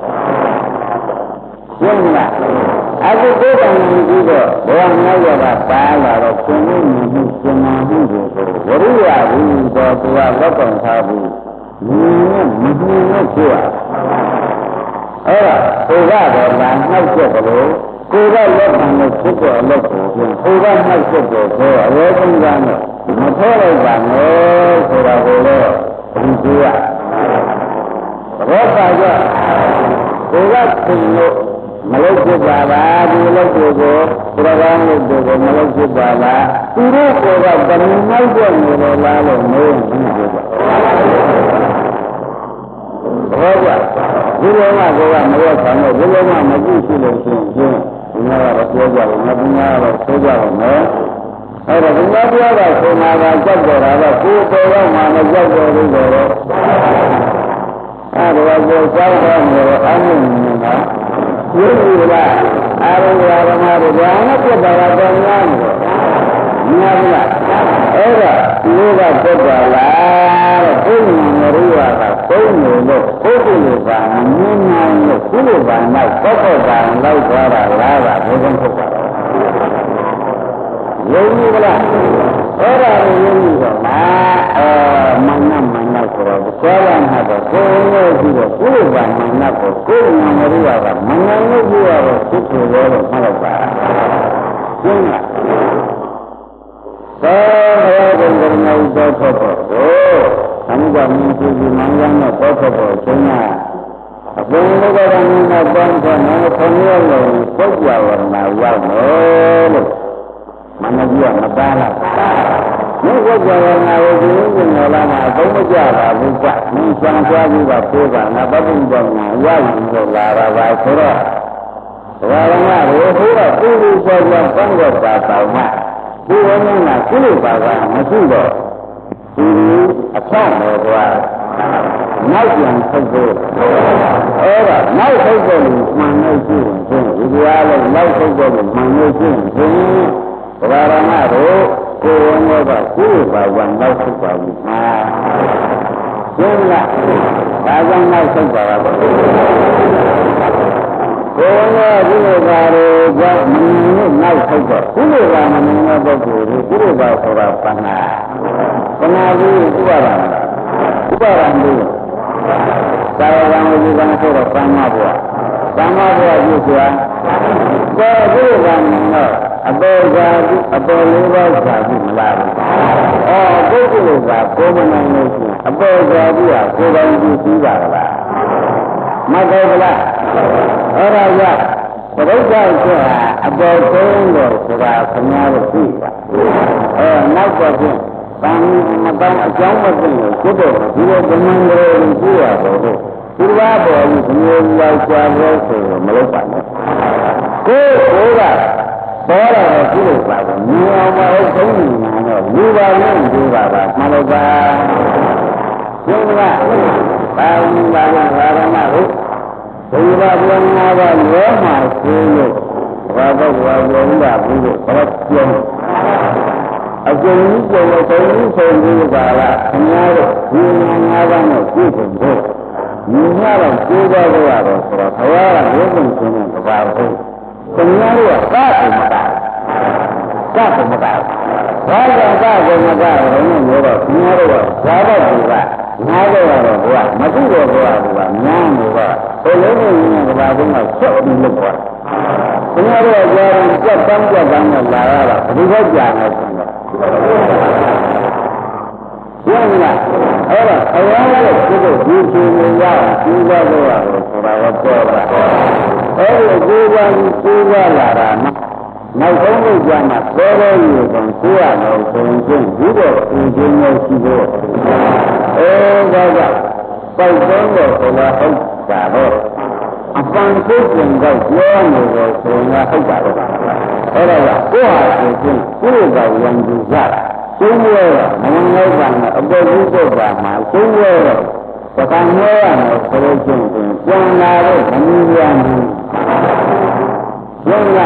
ရှင်းမလားအတုကိုယ်ပိုင်နေပြီးတော့ဘောမြောက်ရတာပါလာတော့သင်္နေမှုသင်္နာမှုတွေကိုဝရိယဝိသောသူကလက်ကောင်ထားပြီးမနဲ့ပြောရအဲ့ဒါကိုကတော့လာနှောက်ချက်ကလေးကိုကလက်ခံလို့ဖြစ်တဲ့အလုပ်ကိုပြင်ကိုကနှောက်ချက်တယ်ဆိုအရောဆုံးကနဲ့မထောလိုက်ပါနဲ့ဆိုတာကိုလည်းဒီပြောရဘောပါကြကိုကသင်လို့မလုပ်ဖြစ်ပါလားဒီလုပ်ကိုပရဂမ်းလုပ်ကိုမလုပ်ဖြစ်ပါလားသူတို့ကတဏှာမိုက်တဲ့နေလို့လားလို့မေးရင်ဒီပြောဘောကဒီလိုမှကိုကမရောက်ဆောင်လို့ဒီလိုမှမကြည့်ရှိလို့ရှိရင်ဒီမှာတော့ပြောကြတယ်မပညာတော့ဆိုကြတယ်နော်အဲ့ဒါဒီမှာပြောတာဆိုတာကကြောက်ကြတာကကိုယ်တော်ရောက်မှမကြောက်တော်ဘူးတော့အဲ့ဒါကိုကြောက်တော့နေအမှုနေတာဒီလိုလားအာရုံဓမ္မတွေဘာနဲ့ပြတ်တာတော့များနေတယ်များလားအဲ့ဒါဒီလိုကပြတ်တာလားတဲ့ဘုရားမရိယာကသုံးနေလို့ပုဂ္ဂိုလ်ကမမြင်နိုင်လို့ကုလဘာနောက်ပောက်တာလောက်သွားတာလားကဘယ်လိုဖြစ်တာလဲယုံကြည်လားအဲ့ဒါကိုယုံကြည်တော့မနဆိုတော့ကျောင်းလာမှာတော့ကိုယ်နဲ့ပြီးတော့ကုလဘာနောက်ကိုကိုယ်မရိယာကမနိုင်လို့ပြရတော့ဖြစ်တယ်လို့မှတ်လိုက်ပါရှင်းလားဘယ်လိုလဲတော့တော့အမှုကမြင်ကြည့်ပြီးမှန်းရမ်းတော့ပေါ်ပေါ်ချင်းကအပင်လောကကနေတော့ပန်းချနေခဏရလို့ပုဂ္ဂဝရဏရောက်မယ်လို့မနကြီးကမပါလား你我觉得那我今天我那都没见了，不管你想家里的陪伴，那不正常啊，也有来了来去了。我让俺我回来回来说讲三个大道嘛，如果你那几六百万没去过，上来是吧？哪讲出去？哪出去的慢慢去，一个月的哪出去的慢慢去，我让俺我我的几六百万哪出去啊？行了，大家哪出去了？我这个家里家门哪出去？几六百门那都是几六百多少分啊？分啊是几百万了？500万的，再让我就刚说的3万多就是啊，这6万名了，多家多6万家就没来了，这6万多么难的事，多家的啊，多人就睡着了，没搞不来，我都讲说啊，多人的是吧？什么样的睡吧？那个是。当讲不正，觉得这个人们的主要都是，主要不是要加入是没有办法。这个到了这个时候，你要把生意拿到600人就把它拿到吧，行吧？把那个，所以把这拿到罗马石油，我人家不是把它捐。而且你这个等于说这个了，人家的人家的基本功，人家的国家的话都是了，他要让人民群众不发挥，人家的啥都没干，啥都没干，啥都没干，人家觉得人家的啥都不干，哪个都不干，没这个不干不干，哪个不干，所以人家的话真的小的不干，人家的家人这当的来了，不是讲的。行了，好了，我这个必须要知道的话，我把我做了。这个来了嘛，那从这讲嘛，所有一种主要的东西，如果附近有许多，在中国这个很假的，放出整个国内的是应该很假的。后来多少事情就在研究下来。中国人能够讲的，不是说讲嘛，中国人不看我们这个精神，将来的很严重。现在，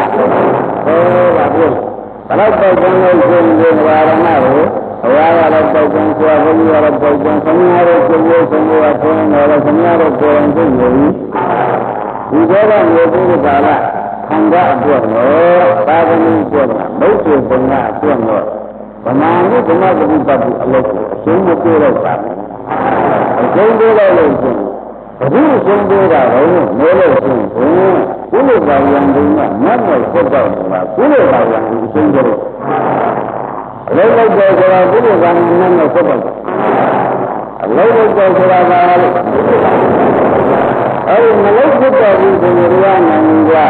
把它包装的精神完了那里，我要来包装说，我要来包装什么样的中国生活，什么样的个人的友谊。你觉得我这个咋了？看着做我，大家能做的，没做不啊做我。我哪里怎么给你把这个兄弟对了啥？兄弟来了兄，不是兄弟来了，没了兄弟，不能把兄弟呢，那么说到你了，不能把兄弟兄弟了。来了就说了，不能把你那么说到，来了就说了哪里？没来说到你这里来那你家，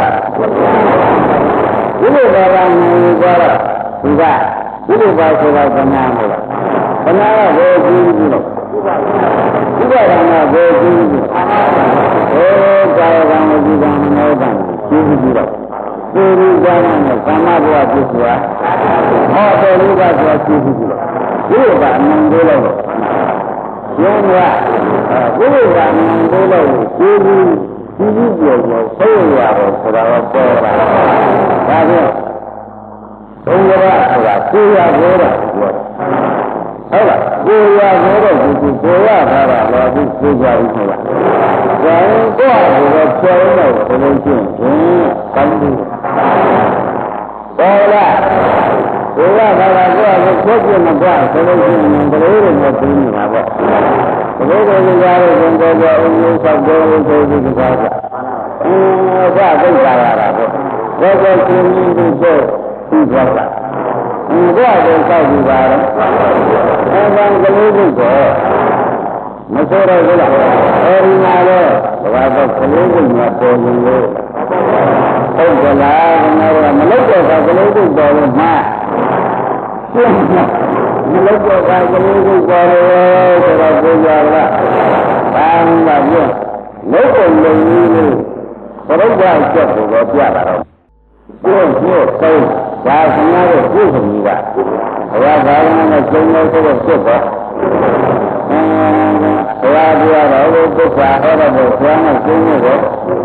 不能把你家了，是吧？这个把说到怎么样子了？怎么样我经济了？这个让我我经济，加上我就讲老板经济了，这里讲呢，干嘛不要就是啊？这里边说经济了，这个把弄对了，行吧？这个把弄对了，经济就是收入啊，知道我多了，反正。中国的是吧？国家国的好了，国家国的就是国家他的，老是国家一个了。人国这个交流这个进行当地，好了，国家他的主要是国际嘛管，这个进行这个人的对你那个，这个人家的中国的有啥国有这个啥子，啥都啥了不，我说经济的这。不说了，我这到底啥了？咱个没这个，没说到这个，你拿了，我说可能是你多用的，后过来那个没来过他可能就多用嘛， မလုပ်တော့ပါကလေးကိုပေါ်လို့ဆိုတော့ကိုကြလားဘာမှမပြောလုပ်ပုံလုပ်နည်းလေးဘုရားချက်ကိုတော့ပြတာတော့ကိုယ်ကိုသုံးဒါခင်ဗျားတို့ပြုစုနေတာဘုရားဘာဝနာနဲ့ကျုံလို့ဆိုတော့ဖြစ်တော့ဘုရားပြောတော့ဘုရားဟောတော့ဘုရားနဲ့ကျုံလို့တော့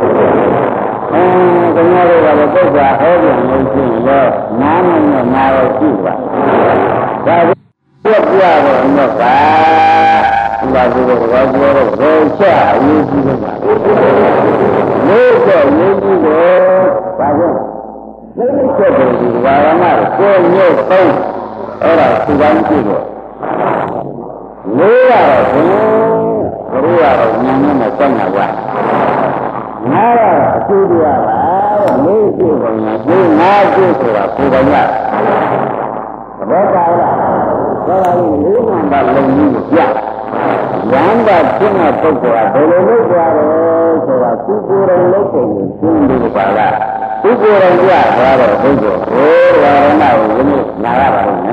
ခင်ဗျားတို့ကလည်းပုဂ္ဂိုလ်ဟောပြန်လို့ရှိရင်တော့နားနဲ့နားတော့ရှိပါဒါပြပြတော့တော့ပါဘာလို့လဲဘာပြောတော့ဘယ်ချအရေးကြီးလဲပါလို့တော့ရေးကြီးတယ်ဘာလို့လက်ချက်တယ်ဒီဘာဝနာကိုညို့သုံးအဲ့ဒါသူတိုင်းကြည့်တော့လို့ရတော့ဘုရားကတော့ဉာဏ်နဲ့စက်နာပါနားရအကျိုးတရားပါလို့ရှိပုံနဲ့ဒီနားကျိုးဆိုတာကိုယ်တိုင်ရဘောပါလားဒါကလည်းလေးမှန်ပါလုံးကြီးကိုပြရဟန္တာဖြစ်တဲ့ပုဂ္ဂိုလ်ကဘယ်လိုလုပ်ကြလဲဆိုတာသူကိုယ်တိုင်လုပ်ပုံကိုရှင်းပြီးပါလားသူကိုယ်တိုင်ပြသွားတော့ပုဂ္ဂိုလ်ကိုဝါရဏကိုယနေ့နာရပါလိမ့်မယ်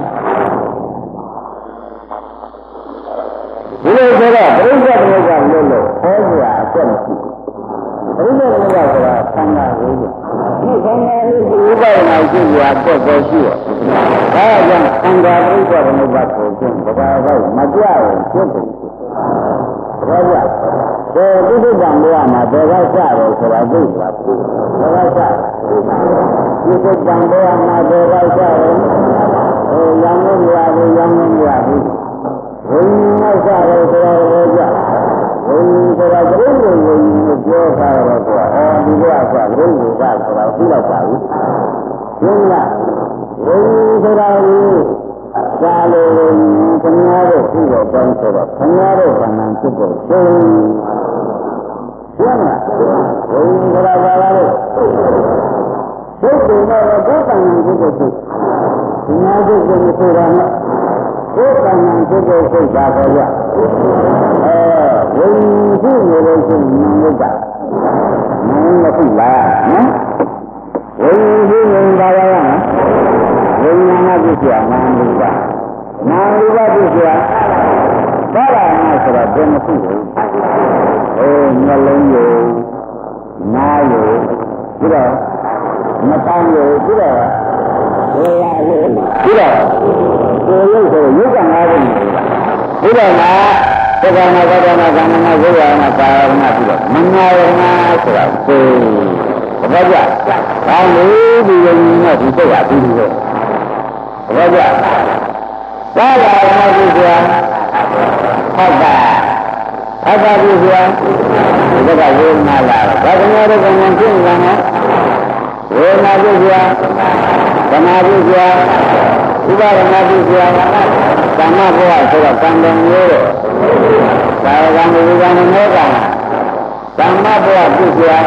ဒီလိုဆိုတော့ပြိဿသမုပ္ပါလို့လို့ဟောကြအကျက်မရှိဘူးပြိဿသမုပ္ပါဆိုတာသံဃာလေးကိုဒီသံဃာလေးကိုဥပဒနာရှိကြတော့တော့ရှိရဒါကြောင့်သံဃာပြိဿသမုပ္ပါကိုကျင့်ဘာသာမကြရင်ဖြစ်တယ်ဘာကြဒီပုဒ်ကံတော်မှာဘယ်ကစတယ်ဆိုတာသိပါဘူးဘယ်ကစဒီပုဒ်ကံတော်မှာဘယ်ကစတယ်ရောင်းလို့မရဘူးရောင်းလို့မရဘူးဘုရားစတယ်ဆိုတော့ဘုရားဘုရားဆိုတော့ဘုရားကိုပြောတာတော့ကွာဒီကကဘုရားဆိုတာသိတော့ပါဘူးရှင်းလားဘုရားဆိုတာသာလို့ခင်ဗျားတို့ပြီးတော့တောင်းဆိုတော့ခင်ဗျားတို့ကံမှန်ဖြစ်ဖို့ရှင်းရှင်းလားဘုရားဘာလာလို့ဘုရားတော့ကိုယ်ကံမှန်ဖြစ်ဖို့ခင်ဗျားတို့ကိုဆိုတာနဲ့ကိုယ်ကံမှန်ဖြစ်ဖို့စိတ်သာပေါ်ရဘုရားနေလို့ရှိရင်ဉာဏ်လို့တာဉာဏ်လည်းဖြစ်လာနော်ဘုရားဉာဏ်ပါရရနော်ဝိညာဏပစ္စယနာမ်လူပါနာမ်လူပါပစ္စယဘာလာနာဆိုတော့ဘယ်မဖြစ်ဘူးနှလုံးယုံနားယုံပြီးတော့မတောင်းယုံပြီးတော့ဝေယယုံပြီးတော့ကိုယ်ရုပ်ဆိုရုပ်ကငါးခုပြီးတော့မှာသက္ကနာကတ္တနာကမ္မနာဝိရဏပါရဏပြီးတော့မနာယနာဆိုတာကိုဘာကြဘာလို့ဒီလိုမျိုးဒီစိတ်ကပြီးပြီလဲဘာကြဘာလာမလို့ဆိုတာဟုတ်ပါအဘဘုရားဒီကဝေဒနာလာဘာကများတော့ဘယ်မှာဖြစ်နေလဲဝေဒနာဘုရားသမာဘုရားဥပါဒနာဘုရားသမ္မာဘုရားဆိုတော့ကံတော်မျိုးတော့သာဝကံဒီကံနဲ့မောကံသမ္မာဘုရားဘုရား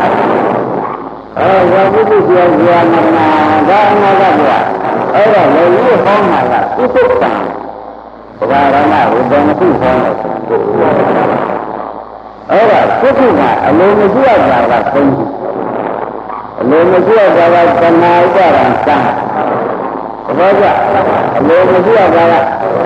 ဝါဘုရားဇာမနာဒါနာကဘုရားအဲ့တော့လေဒီဟောမှာကဥပ္ပကံဘာရဏဝိပ္ပမသိဟောတယ်အဲ့ဒါကုက္ကုကအလုံးမကြည့်ရတာကသုံးခုအလုံးမကြည့်ရတာကသနာဥပါဒံသံဘာကြအလုံးမကြည့်ရတာက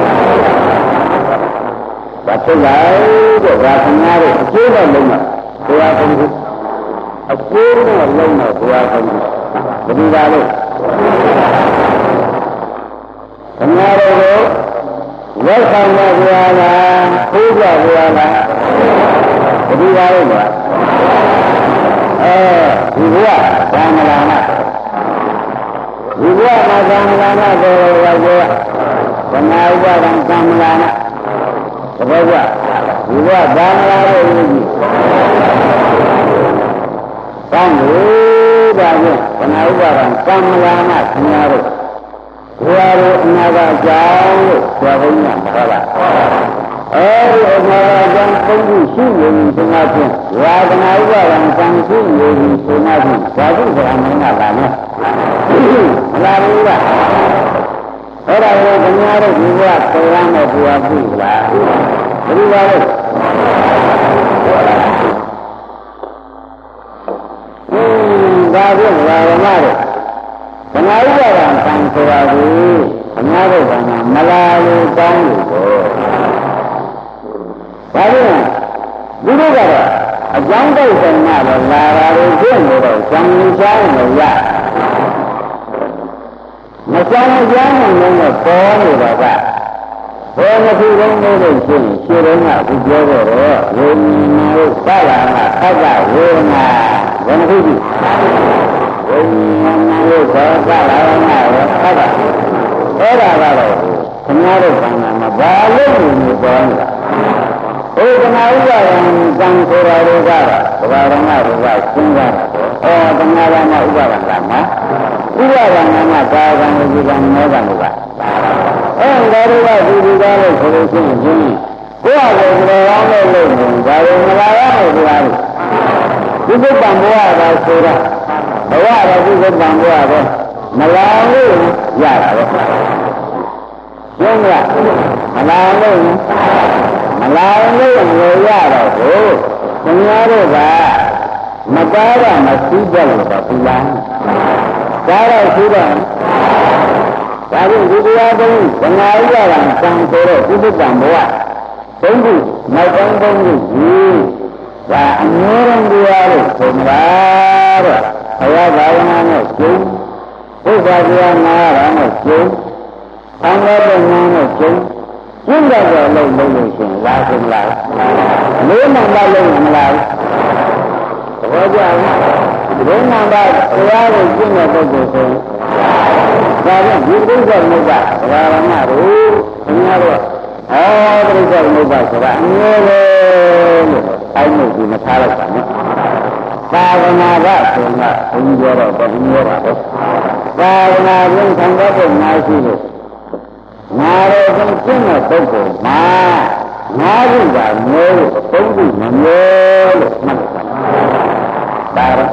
ဘာဖြစ်လိုက်တဲ့ဒါခင်ဗျားတို့အကျိုးတော့လုံးမှာဘုရားသုံးခုအကျိုးတော့လုံးမှာဘုရားသုံးခုဘယ်လိုပါလဲခင်ဗျားတို့လက်ဆောင်ရဘုရားလားခိုးကြဘုရားလားဒီပါလို့ပါဒီဘုရားသံဃာနာဒီဘုရားမှာသံဃာနာကိုရောက်ကြသနာဥပါဒံသံဃာနာသဘောကျဒီဘုရားသံဃာလို့ယူကြည့်သံဃာဒါဖြင့်သနာဥပါဒံသံဃာနာခင်ဗျားတို့ဘုရားရဲ့အနာဂတ်ကြောင့်လို့ပြောဘုန်းကြီးကဟောတာအဲဒီအနာဂတ်ကြောင့်သုံးခုရှိနေပြီဆိုမှဖြင့်ဝါဒနာဥပါဒံသံရှိနေပြီဆိုမှဖြင့်ဓာတုဗရာမင်းကလာမယ်မလာဘူးလားအဲ့ဒါကိုခင်ဗျားတို့ဒီဘုရားတရားနဲ့ဘုရားသိလားဘယ်လိုပါလဲဒါဖြင့်ဝါဒနာတို့သနာဥပါဒံသံဆိုတာကိုများတို့ကမလာလို့ကောင်းလို့ဒါပြန်ဒီလိုကတော့အကြောင်းတိုက်ဆိုင်မှတော့လာတာတွေဖြစ်နေတော့ဇံနေချောင်းမရမဆောင်မကြောင်းနဲ့ပေါ်နေတာကဘောမခုလုံးလို့ရှိရင်ခြေလုံးကအခုပြောတော့ဝိညာဉ်တို့သလာကသတ္တဝေဒနာဘယ်နှခုကြီးဝိညာဉ်တို့သလာကရောသတ္တအဲ့ဒါကတော့ခင်ဗျားတို့ဘာမှမဘာလို့နေပေါ်နေတာဧကနာဥပါဒံကံဆိုတာတွေကတော့ဗဘာရမတို့ကစဉ်းစားတာပေါ့တဏှာရမဥပါဒံကမှာဥပါဒံကမှာကာကံဝိကံမောကံတို့ကဒါတွေကဒီကားလို့ဆိုလို့ရှိရင်ကိုယ့်အကိုယ်ကိုယ်ကောင်းလို့လုပ်နေဒါတွေမလာရဘူးဆိုတာဒီကုတ္တံဘဝကဆိုတာဘဝကဒီကုတ္တံဘဝပဲမလာလို့ရတာပဲရှင်းမလားမလာလို့မလာလို့ရတော့ကိုခင်ဗျားတို့ကမကားတာမရှိကြလို့တော့ဒီလားကားတော့ရှိတော့ဒါဖြင့်ဒီတရားသုံးဘငါဥပါဒံကံဆိုတော့ဒီပုဒ်ကံဘဝသုံးခုနောက်ပိုင်းသုံးခုကြီးဒါအမျိုးရန်တရားလို့ဆိုမလားတော့ဘုရားဘာဝနာနဲ့ကျုံဥပ္ပါတရားနာရနဲ့ကျုံသံဃာပညာနဲ့ကျုံကျင့်ကြတော့လုံးလို့ရှိရင်လာဆိုမလားလေးမှန်ပါလုံးမလားသဘောကျလားလေးမှန်ပါတရားကိုကျင့်တဲ့ပုဂ္ဂိုလ်ဆိုရင်ဒါကြောင့်ဒီပြိဿမုပ္ပါဗလာရမတို့ခင်ဗျားတို့ပြိဿမုပ္ပါဆိုတာအမြဲပဲလို့အဲ့လိုဒီမထားလိုက်ပါနဲ့သာဝနာကဆိုမှဘုန်းကြီးပြောတော့ဘယ်လိုပြောပါလဲသာဝနာပြင်ခံတတ်တဲ့ငါရှိလို့ငါတို့ကကျင့်တဲ့ပုဂ္ဂိုလ်မှာငါးခုကမျိုးသုံးခုမမျိုးလို့မှတ်လိုက်ပါဒါတော့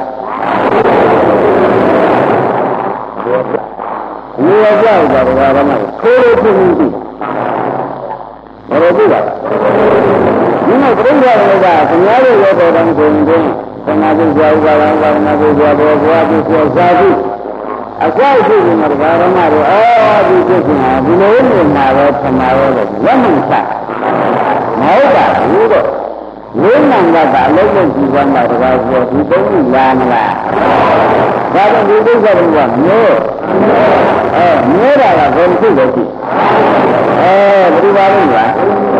ဒီရကြောက်တာကဘာမှခိုးလို့ဖြစ်နေပြီဘယ်လိုဖြစ်လဲဒီမှာပြိဿတွေကခင်ဗျားတို့ရဲ့တော်တော်ကိုရင်ချင်းသမာဓိကြောက်ပါလားဘာနာကိုကြောက်ဘောဘွားပြီးပြောစားပြီးအကွာရှိနေမှာဘာမှမတော့ဒီဖြစ်နေတာဒီလိုနေမှာပဲထင်ပါတော့လက်မချမဟုတ်ပါဘူးတော့ဝိညာဉ်ကပါအလုံးစုံကြည့်သွားမှာတကားပြောဒီသုံးခုလာမလားဒါကြောင့်ဒီကိစ္စတွေကမျိုးမျိုးတာကဘယ်လိုဖြစ်လဲကြည့်ဘယ်လိုပါလဲလား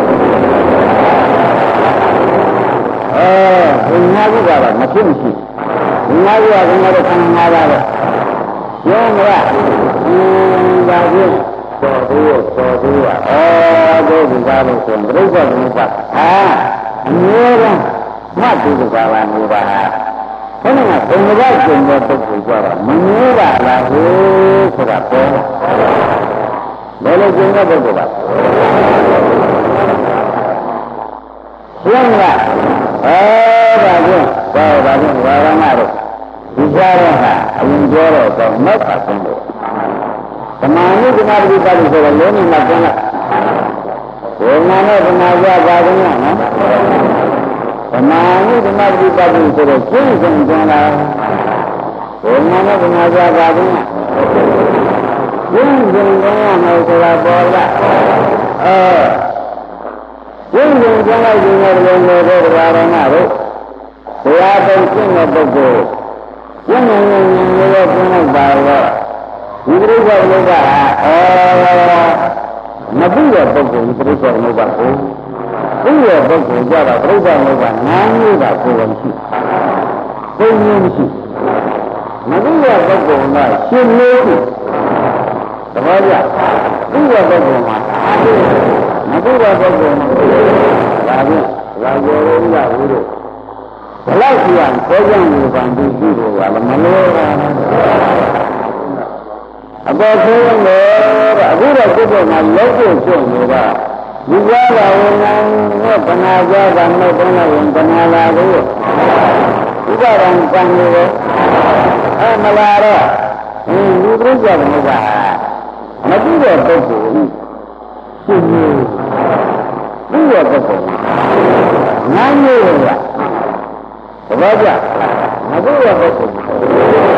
ဒီငါးခုကတော့မဖြစ်မရှိဒီငါးခုကခင်ဗျားတို့ခံငါးပါတော့ရုံးကဒါဖြင့်တော်သေးတို့ဒီကားလို့ဆိုရင်ပြိဿသမုပ္ပါအမျိုးကမှတ်ပြီးကြပါမျိုးပါဘယ်နဲ့ကဘုံကကျုံတဲ့ပုဂ္ဂိုလ်ကြတော့မမျိုးပါလားဟိုဆိုတာပေါ်ဘယ်လိုကျုံတဲ့ပုဂ္ဂိုလ်ပါရှင်းလားဒါဖြင့်ဝါရမတို့ဒီကြားတော့ဟာအရင်ပြောတော့တော့မတ်ပါဆုံးလို့သမာဓိသမာဓိပါလို့ဆိုတော့လုံးဝမကျန်လားဘုံနာနဲ့သမာဓိပါခြင်းနော်သမာဓိသမာဓိပါလို့ဆိုတော့ကျင့်စဉ်ကျန်လားဘုံနာနဲ့သမာဓိပါခြင်းကျင့်စဉ်ကျန်ရမယ်ဆိုတာပေါ်လာကျင့်စဉ်ကျန်လိုက်ခြင်းနဲ့လည်းလို့ဗလာရမတို့ဘုရားသုံးကျင့်တဲ့ပုဂ္ဂိုလ်ကျင့်နေနေလို့ကျင့်လိုက်ပါတော့ဒီပြိဿမုပ္ပါမသိတဲ့ပုဂ္ဂိုလ်ဒီပြိဿမုပ္ပါကိုသိတဲ့ပုဂ္ဂိုလ်ကြတော့ပြိဿမုပ္ပါနားမျိုးတာကိုယ်ဝင်ရှိသိဉ္မရှိမသိတဲ့ပုဂ္ဂိုလ်ကရှင်လို့ရှိသဘောကျသိတဲ့ပုဂ္ဂိုလ်မှာမသိတဲ့ပုဂ္ဂိုလ်မှာဒါဖြင့်လာကြောရင်းကဘုရားဘလောက်ကြည့်အောင်ခေါ်ကြလို့ပန်ပြီးရှိတယ်ကလည်းမလို့ပါဘူးအပေါ်ဆိုရင်လည်းအခုတော့ကိုယ်ကမှလောက်ဖို့ဖြစ်နေတာဒီကြပါဝင်နာနဲ့ပနာကြတာနဲ့ဘုန်းတော်ဝင်ပနာလာလို့ဥပါဒံကံလို့မလာတော့ဒီပြိဿကမကမကြည့်တဲ့ပုဂ္ဂိုလ်ရှင်ကြီးဒီရပုဂ္ဂိုလ်နားမျိုးရသဘောကျမကြည့်တဲ့ပုဂ္ဂိုလ်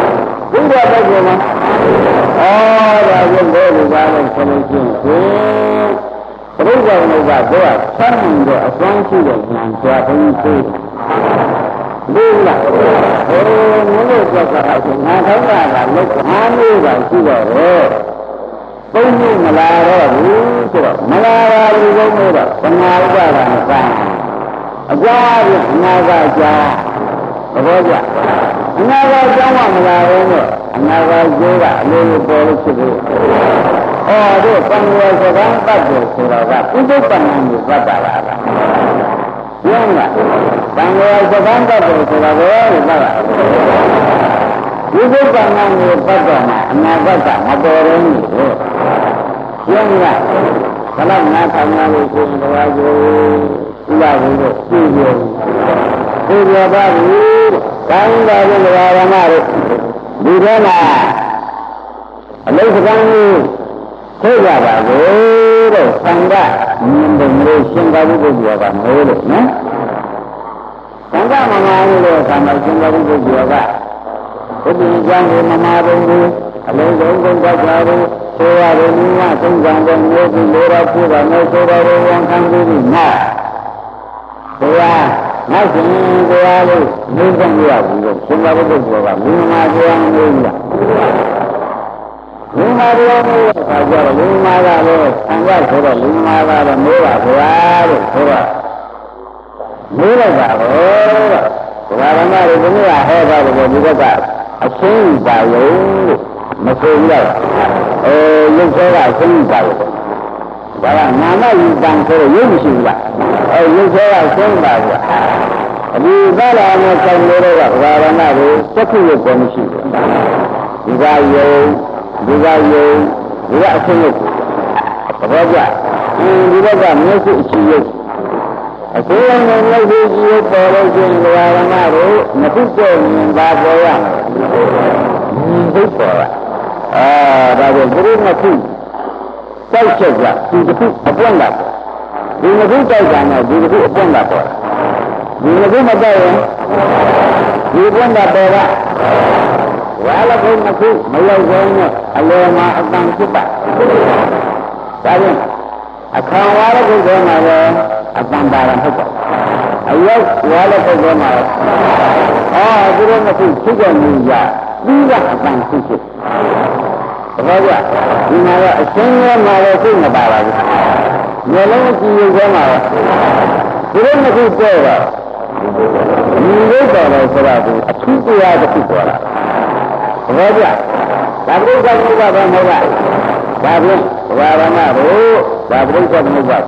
ဒီတော့ပဲကျမဒါရုပ်လေးတွေကလည်းဆင်းခြင်းဖြင့်ပြိဿဘုရားကတော့ဆမ်းမြင်တဲ့အစွမ်းရှိတဲ့ဉာဏ်ကြွားပြီးသိလို့လားဘယ်နည်းလို့ပြောတာလဲငါထောက်ကလည်းအားမျိုးပါရှိတော့တယ်သုံးမျိုးမလာတော့ဘူးဆိုတော့မလာပါဘူးဘုန်းကြီးတော့သမာဓိကမဆိုင်အကြာကြီးအနာကကြာသဘောကျအနာကကြောင်းမှမလာဘူးတော့အနာကကျိုးကအလေးပေါ်လို့ဖြစ်လို့တို့ပံရစကားပတ်တယ်ဆိုတော့ကပုဒ်ပဏ္ဏကိုပတ်တာလားကျင်းလားပံရစကားပတ်တယ်ဆိုတော့ဘယ်လိုပတ်တာပုဒ်ပဏ္ဏကိုပတ်တော့မှအနာကမပေါ်ရဘူးကျင်းလားဘလောက်နာခံရလို့ဆိုရင်တော့ကျိုးဥလာဘူးလို့သိကြသိကြပါဘူးတိုင်းပါလို့ဓမ္မတို့ဒီထဲမှာအလုံးစကားကြီးသိကြပါဘူးတဲ့သံဃာမြင်တယ်လို့ရှင်းပါဘူးကိုပြောတာမို့လို့နော်သံဃာမမလို့လည်းသံဃာရှင်းပါဘူးကိုပြောတာဘုရားကျောင်းကိုမမဘုံကိုအလုံးစုံကုန်ကြကြတယ်ဆိုရတယ်မြတ်သုံးကြံတဲ့မျိုးပြီးလိုတော့ပြတာမျိုးဆိုတော့ဝန်ခံပြီးနာတရားနောက်ရှင်တရားလေးမင်းဆောင်ရဘူးလို့ရှင်သာဘုရားပြောတာမင်းမတရားမလို့လားမင်းမတရားမလို့ခါကြတော့မင်းမကလည်းဆံရဆိုတော့မင်းမကတော့မိုးပါဘုရားလို့ဆိုတော့မိုးလိုက်တာတော့ဘုရားဓမ္မတွေဒီနေ့ဟဲ့ပါတယ်ဒီဘက်ကအရှင်းပါရုံလို့မဆိုရဘူးရုပ်သေးကအရှင်းပါရုံဒါကနာမယူတန်ဆိုရုပ်မရှိဘူးလားရုပ်သေးကရှင်းပါဘူးဒီသာလာနဲ့ဆိုင်လို့တော့ဗာရဏကိုသက္ကုရုပ်ပေါ်မရှိဘူးဒီကယုံဒီကအရှင်းရုပ်သဘောကျဒီဘက်ကမျက်စိအရှိရုပ်အကျိုးနဲ့မျက်စိအရှိရုပ်ပေါ်လို့ရှိရင်ဗာရဏကိုမဖြစ်တဲ့မြင်ပါပေါ်ရမယ်သိပေါ်ရဒါကြောင့်ဘုရားမဖြစ်တောက်ချက်ကဒီတစ်ခုအပွင့်လာဒီတစ်ခုတောက်တာနဲ့ဒီတစ်ခုအပွင့်လာပေါ်ဒီတစ်ခုမတောက်ရင်ဒီပွင့်လာပေါ်တာဝါလကုန်းတစ်ခုမရောက်သေးနဲ့အလယ်မှာအတန်ဖြစ်ပါဒါကြောင့်အခါဝါလကုန်းထဲမှာလည်းအတန်ပါရဟုတ်ပါအရောက်ဝါလကုန်းထဲမှာသူတို့မဖြစ်ဖြစ်တဲ့နေရာပြီးကအတန်ဖြစ်ဖြစ်ဘာကြဒီမှာတော့အရှင်းရဲမှာလည်းသိမပါပါဘူး။မျိုးလုံးကြည့်ရတဲ့မှာဒီလိုမျိုးပြောတော့ဒီလိုတော်တယ်ဆိုတော့အထူးတရားတစ်ခုပေါ်လာ။ဘာကြဒါပြိဿဘုရားပဲမဟုတ်လား။ဒါဖြင့်ဘာဝနာတို့ဒါပြိဿဘုရားဆိုတော့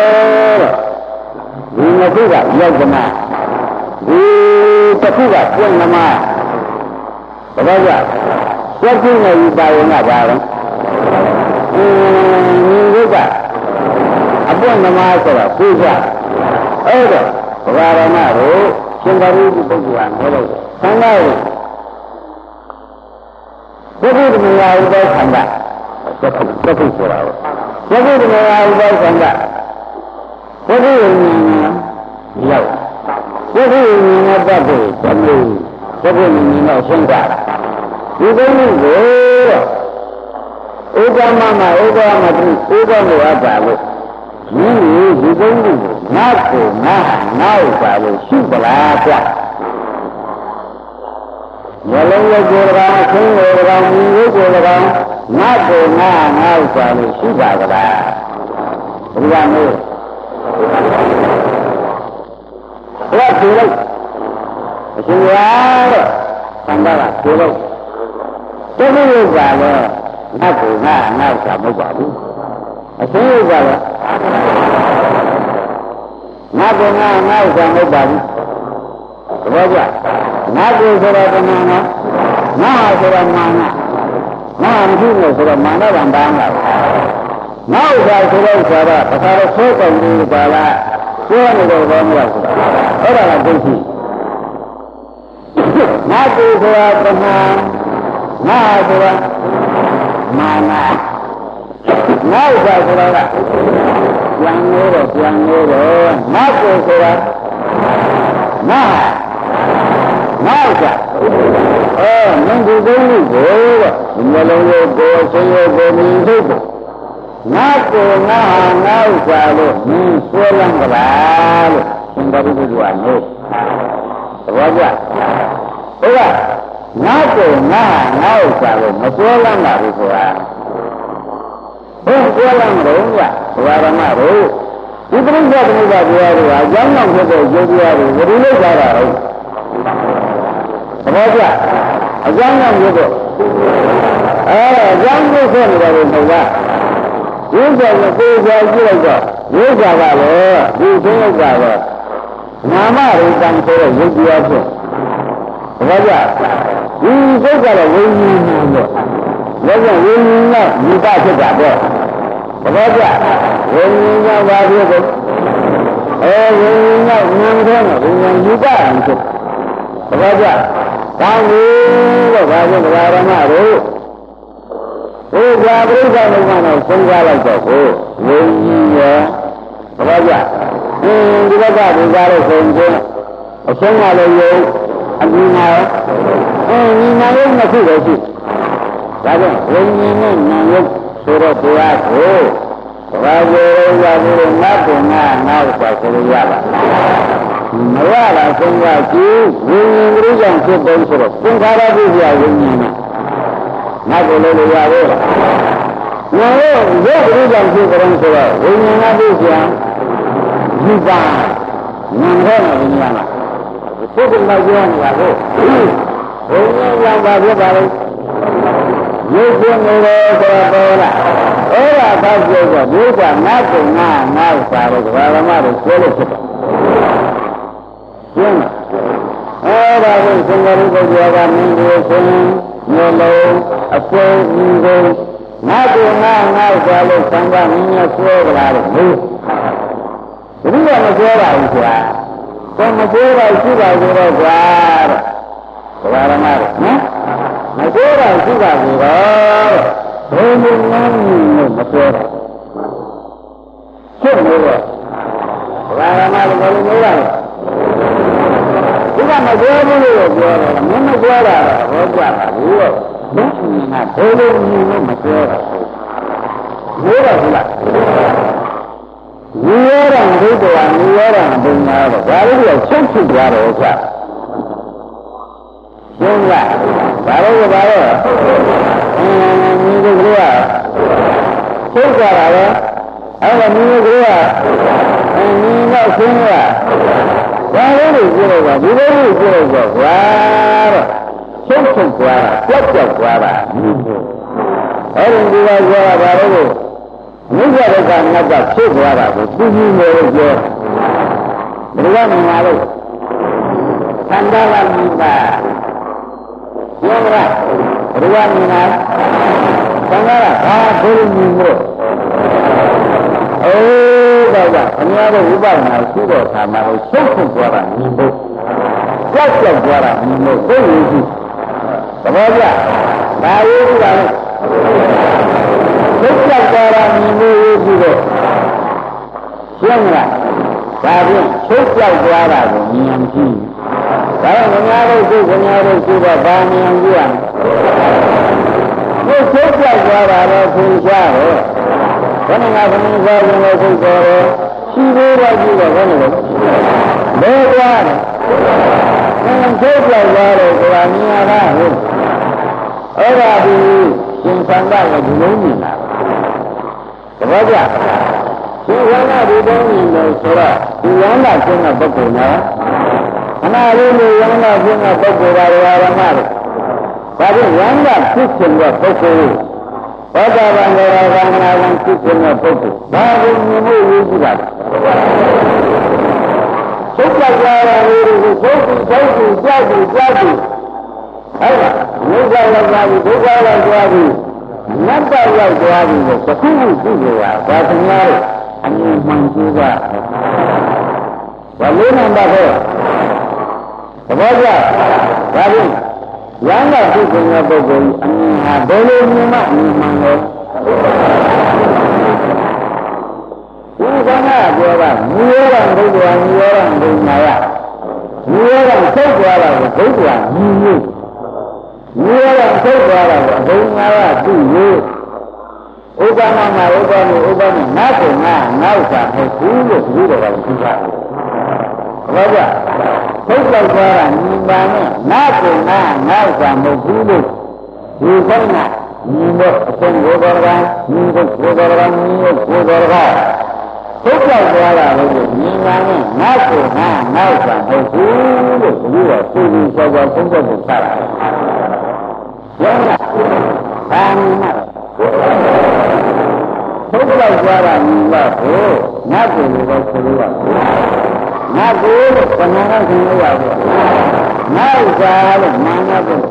ဒီနှစ်ခုကယောဂနာဒီတစ်ခုကပွင့်နမဘာကြသက္ကုနဲ့ဒီပါယနာပါတော့ဒီကအပွင့်နမဆိုတာကိုကြအဲ့တော့ဗာရဏတို့ရှင်သာရိပုတ္တရာနဲ့လို့သံဃာတို့ဘုရားဓမ္မရာဥပ္ပခန္ဓာသက္ကုဆိုတာကိုဘုရားဓမ္မရာဥပ္ပခန္ဓာဘုရားဉာဏ်ရောက်ဘုရားဉာဏ်နဲ့ပတ်သက်တယ်ဘုရားဉာဏ်နဲ့ရှင်းတာဒီကုန်းကြီးကိုဥပ္ပမဥပ္ပမတိဥပ္ပမေအပ်ပါလို့ဒီဒီကုန်းကြီးကိုငါ့ကိုငါဥပါလို့ရှိပလားကွာမလုံးရဲ့ကိုယ်တော်ဆင်းရဲတော်မြည်ရဲ့ကိုယ်တော်ငါ့ကိုငါဥပါလို့ရှိပါကလားဘုရားမေးဘုရားပြေလို့အရှင်ဘုရားတဲ့သံဃာကပြေလို့တခုရုပ်ကလည်းငါ့ကိုငါဥပါမဟုတ်ပါဘူးအရှင်ရုပ်ကလည်းငါ့ကိုငါဥပါမဟုတ်ပါဘူးသဘောကျငါ့ကိုဆိုတော့တဏှာငါဆိုတော့မာနမရှိလို့ဆိုတော့မာနဗံပါမှာငါဥပါဆိုတော့ဆိုတော့ပသာရဆိုးကုန်ပြီပါလားပြောနေတော့ဘောမရောက်ဘူးအဲ့ဒါကဒိဋ္ဌိငါကိုဆိုတာတဏှာငါဆိုတာမာနငါဥပါဆိုတာကပြန်နေတော့ငါကိုဆိုတာငါနောက်ကြမင်းဒီကုန်းကြီးကိုမလုံးရဲ့ကိုယ်ဆင်းရဲကိုမြင်ထုတ်တယ်ငါကိုငါဟာငါဥစ္စာလို့မင်းဆွဲလန်းကြလားလို့ရှင်သာရိပုတ္တရာနေသဘောကျဟုတ်လားငါကိုငါဟာငါဥစ္စာလို့မဆွဲလန်းပါဘူးဆိုတာဘယ်ဆွဲလန်းတော့ကဘဝဓမ္မတို့ဒီပရိစ္ဆေသမုပ္ပါဒ်တရားတွေဟာအကြောင်းကြောင့်ဖြစ်တဲ့ယုတ်တရားတွေဘယ်လိုလုပ်ကြတာလဲသဘောကျအကြောင်းကြောင့်ဖြစ်တဲ့အကြောင်းကိုဖြစ်နေတယ်လို့ဟုတ်လားဒီကနေ့ကိုယ်စားကြည့်လိုက်တော့ယုတ်ကပါလေဒီသိယုတ်ကပဲနာမရိတံဆိုတဲ့ယုတ်တရားဖြစ်သဘောကျဒီစိတ်ကတော့ဝိညာဉ်နဲ့ဒါကြောင့်ဝိညာဉ်ကမိဘဖြစ်တာပေါ့သဘောကျဝိညာဉ်ကဘာဖြစ်လဲဝိညာဉ်ကဉာဏ်ထဲမှာဝိညာဉ်မိဘဖြစ်သဘောကျကောင်းပြီလို့ဘာဖြစ်လဲဓမ္မတို့ဒီကပြိဿနိဗ္ဗာန်ကိုဆုံးကားလိုက်တော့ကိုဝိညာဉ်ရဲ့သဘောကျဒီဘက်ကဒီကားလို့ဆုံးခြင်းအဆုံးကလည်းယုံအမြင်နာညီနာလို့မဖြစ်လို့ရှိဒါကြောင့်ဝိညာဉ်နဲ့နာယုတ်ဆိုတော့တရားကိုဘာကြောရဘူးငါ့ကိုငါ့ဥစ္စာဆိုလို့ရပါမရတာဆုံးကကြည့်ဝိညာဉ်ကြီးကြောင့်ဖြစ်တယ်ဆိုတော့သင်္ခါရပုဂ္ဂိုလ်ဝိညာဉ်နဲ့ငါ့ကိုလည်းရဘူးငါရဲ့ရုပ်ကြီးကြောင့်ဖြစ်တယ်ဆိုတော့ဝိညာဉ်ကပုဂ္ဂိုလ်ယူပါဉာဏ်ထဲမှာဝိညာဉ်ကစိတ်ကမှပြောနေတာကိုဘုံဉာဏ်ကြောင့်ပါဖြစ်ပါလေရုပ်ရှင်နေတယ်ဆိုတော့လားအဲ့ဒါဘာပြောကြဒီကငါ့ကိုငါ့စာလို့ဘာမှမလို့ပြောလို့ဖြစ်တယ်ရှင်းလားအဲ့ဒါကိုသင်္ဃာရိပုတ္တရာကမင်းတို့ဆင်းမျိုးလုံးအကျဉ်းကြီးကိုငါ့ကိုငါ့စာလို့သံဃာမင်းရဲ့ဆွဲကြလားလို့ဘုရားမပြောပါဘူးကွာတော့မပြောပါရှိပါဘူးတော့ကွာတဲ့ဘာမှမဟုတ်နော်မပြောပါရှိပါဘူးတော့ဘယ်လိုမှမပြောတာဖြစ်လို့ဘာမှမပြောလို့မရဘူးဒီကမပြောဘူးလို့ပြောတယ်မင်းမပြောတာဟောကြပါဘူးတော့ဘယ်လိုမှမပြောတာပြောတာဟုတ်လားနိရောဓဘုဒ္ဓဝါနိရောဓဘုံနာတော့ဒါလေးကချုပ်ချုပ်ကြတော့ကွာရှင်းလားဒါလေးကဘာလဲဒီလိုကချုပ်ကြတာလေအဲ့ဒါဒီလိုကဒီတော့ရှင်းရဒါလေးကိုပြောတော့ဒီလိုကိုပြောတော့ကွာတော့ချုပ်ချုပ်ကြတာပြောက်ပြောက်ကြတာအဲ့ဒီဒီကပြောတာဘာလို့မိစ္ဆာဒုက္ခနတ်ကဖြစ်သွားတာကိုသူကြီးနေလို့ပြောဘယ်လိုမှမလို့သံဃာကမိပါပြောရဘယ်လိုမှမလားသံဃာကဘာဘယ်လိုမျိုးလို့ဒါကအများတို့ဝိပဿနာရှိတော့သာမလို့ဆုံးဆုံးသွားတာမြင်ဖို့ကြောက်ကြောက်သွားတာမြင်ဖို့သိရရှိသဘောကျဒါရေးကြည့်ပါလို့သိကြောက်သွားတာမြင်လို့ရေးကြည့်တော့ရှင်းလားဒါဖြင့်သိကြောက်သွားတာကိုမြင်ကြည့်ဒါကများလို့သိများလို့ရှိတော့ဘာမြင်ကြည့်ရမလဲသိကြောက်သွားတာတော့သင်ရှားတယ်ဘယ်နဲ့ကဘယ်နဲ့သွားရင်လည်းသိတော်တယ်ရှိသေးတော့ကြည့်တော့ဘယ်နဲ့လဲဘယ်သွားလဲသိကြောက်သွားတယ်ဆိုတာမြင်ရတာဟုတ်အဲ့ဒါဒီရှင်သံဃာကဒီလိုမြင်တာတပည့်ကြရှင်ဝန္ဒဒီတုံးမြင်လို့ဆိုတော့ဒီဝန္ဒကျင်းတဲ့ပုဂ္ဂိုလ်နော်ခဏလေးနဲ့ဝန္ဒကျင်းတဲ့ပုဂ္ဂိုလ်ပါရဟမတို့ဒါဖြင့်ဝန္ဒဖြစ်ခြင်းတဲ့ပုဂ္ဂိုလ်ဘောဓဘာန္တရာကနာဝန်ဖြစ်ခြင်းတဲ့ပုဂ္ဂိုလ်ဒါကိုမြင်ဖို့ရည်ကြည့်ပါလားသုတ်ကြရတာတွေကိုသုတ်ပြီးကြောက်ပြီးအဲ့ဒါမိစ္ဆာရောက်သွားပြီဒုက္ခရောက်သွားပြီနတ်တော်ရောက်သွားပြီလို့တစ်ခုခုသိကြရဘာသမားတို့အမြင်မှန်ကြည့်ပါဘာလို့နံပါတ်တော့သဘောကျဒါဖြင့်ရဟန္တာဖြစ်ခြင်းတဲ့ပုဂ္ဂိုလ်အမြင်ဟာဘယ်လိုမြင်မှအမြင်မှန်လဲဒီကနေ့ပြောတာနိရောဓဘုရားနိရောဓဘုရားရဒီရောထုတ်သွားတာကိုဘုရားညီလို့ဒီရောထုတ်သွားတာကိုဘုရားကသူ့လို့ဥပမာမှာဥပမာနားကိုနောက်စားမဟုတ်ဘူးလို့ဒီလိုတော့သူကဘာကြထုတ်လိုက်သွားတာညီပါနဲ့နားကိုနောက်စားမဟုတ်ဘူးလို့ဒီကောင်းတာညီတော့အဆုံးကိုတော်ကညီတော့ကိုတော်ကညီတော့ကိုတော်ကထုတ်လိုက်သွားတာလို့ညီပါနဲ့နားကိုနောက်စားမဟုတ်ဘူးလို့ဒီလိုသူ့ကိုကြောက်သုံးချက်ကိုစားတာရောင်းတာဘာမှမထုတ်လိုက်သွားတာညီပါကိုနားကိုလည်းဆိုလို့ရနားကိုလို့ခဏခဏဆင်းလို့ရဘူးနောက်စားလို့မာနဖို့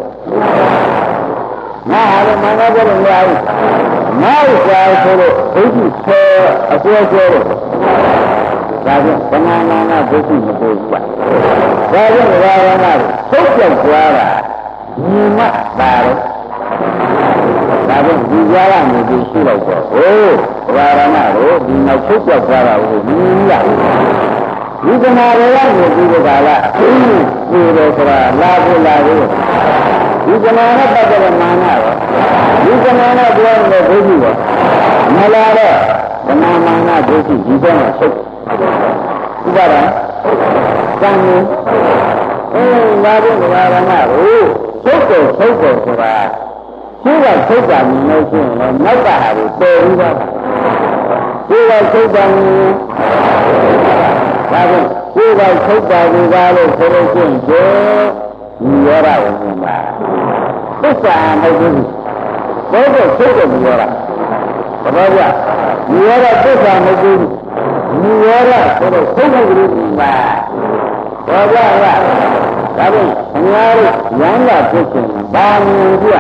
နားလည်းမာနဖို့လည်းမရဘူးနောက်စားဆိုလို့ဒိဋ္ဌိဆွဲအကျိုးဆွဲလို့ဒါကြောင့်ခဏခဏဒိဋ္ဌိမပေါ်ဘူးပါဒါကြောင့်ဘာဝနာထုတ်လိုက်သွားတာညီမပါတော့ဒါကြောင့်ဒီကြားရမယ်ဒီရှိလိုက်တော့ဟိုဘာဝနာတို့ဒီနောက်ထုတ်ပြောက်သွားတာကိုညီရဒီကနာတွေကနေပြီးတော့ကဒီလိုဆိုတာလာဖို့ဒီကနာနဲ့ပတ်သက်တဲ့မာနရောဒီကနာနဲ့ပြောနေတဲ့ဒုက္ခရောမလာတော့ကနာမာနဒုက္ခဒီတော့ဆုတ်ဥပါဒံကံနေလာဖို့ဘာဝနာတို့ဆုတ်တယ်ဆိုတာရှိကထုတ်တာမြင်လို့ရှိရင်လည်းနောက်ကဟာကိုပယ်ပြီးတော့ရှိကထုတ်တာမြင်ဒါကြောင့်ရှိကထုတ်တာဒီကားလို့ဆိုလို့ရှိရင်ဒီရောရဝင်မှာသစ္စာမဟုတ်ဘူးဘယ်တော့ထုတ်တယ်ဒီရောရဘာလို့ဒီရောရသစ္စာမဟုတ်ဘူးဒီရောရဆိုတော့ထုတ်တယ်ဒီမှာဘာကြောင့်လဲဒါဖြင့်အများကြီးရမ်းတာဖြစ်ခြင်းဘာမြင်ကြ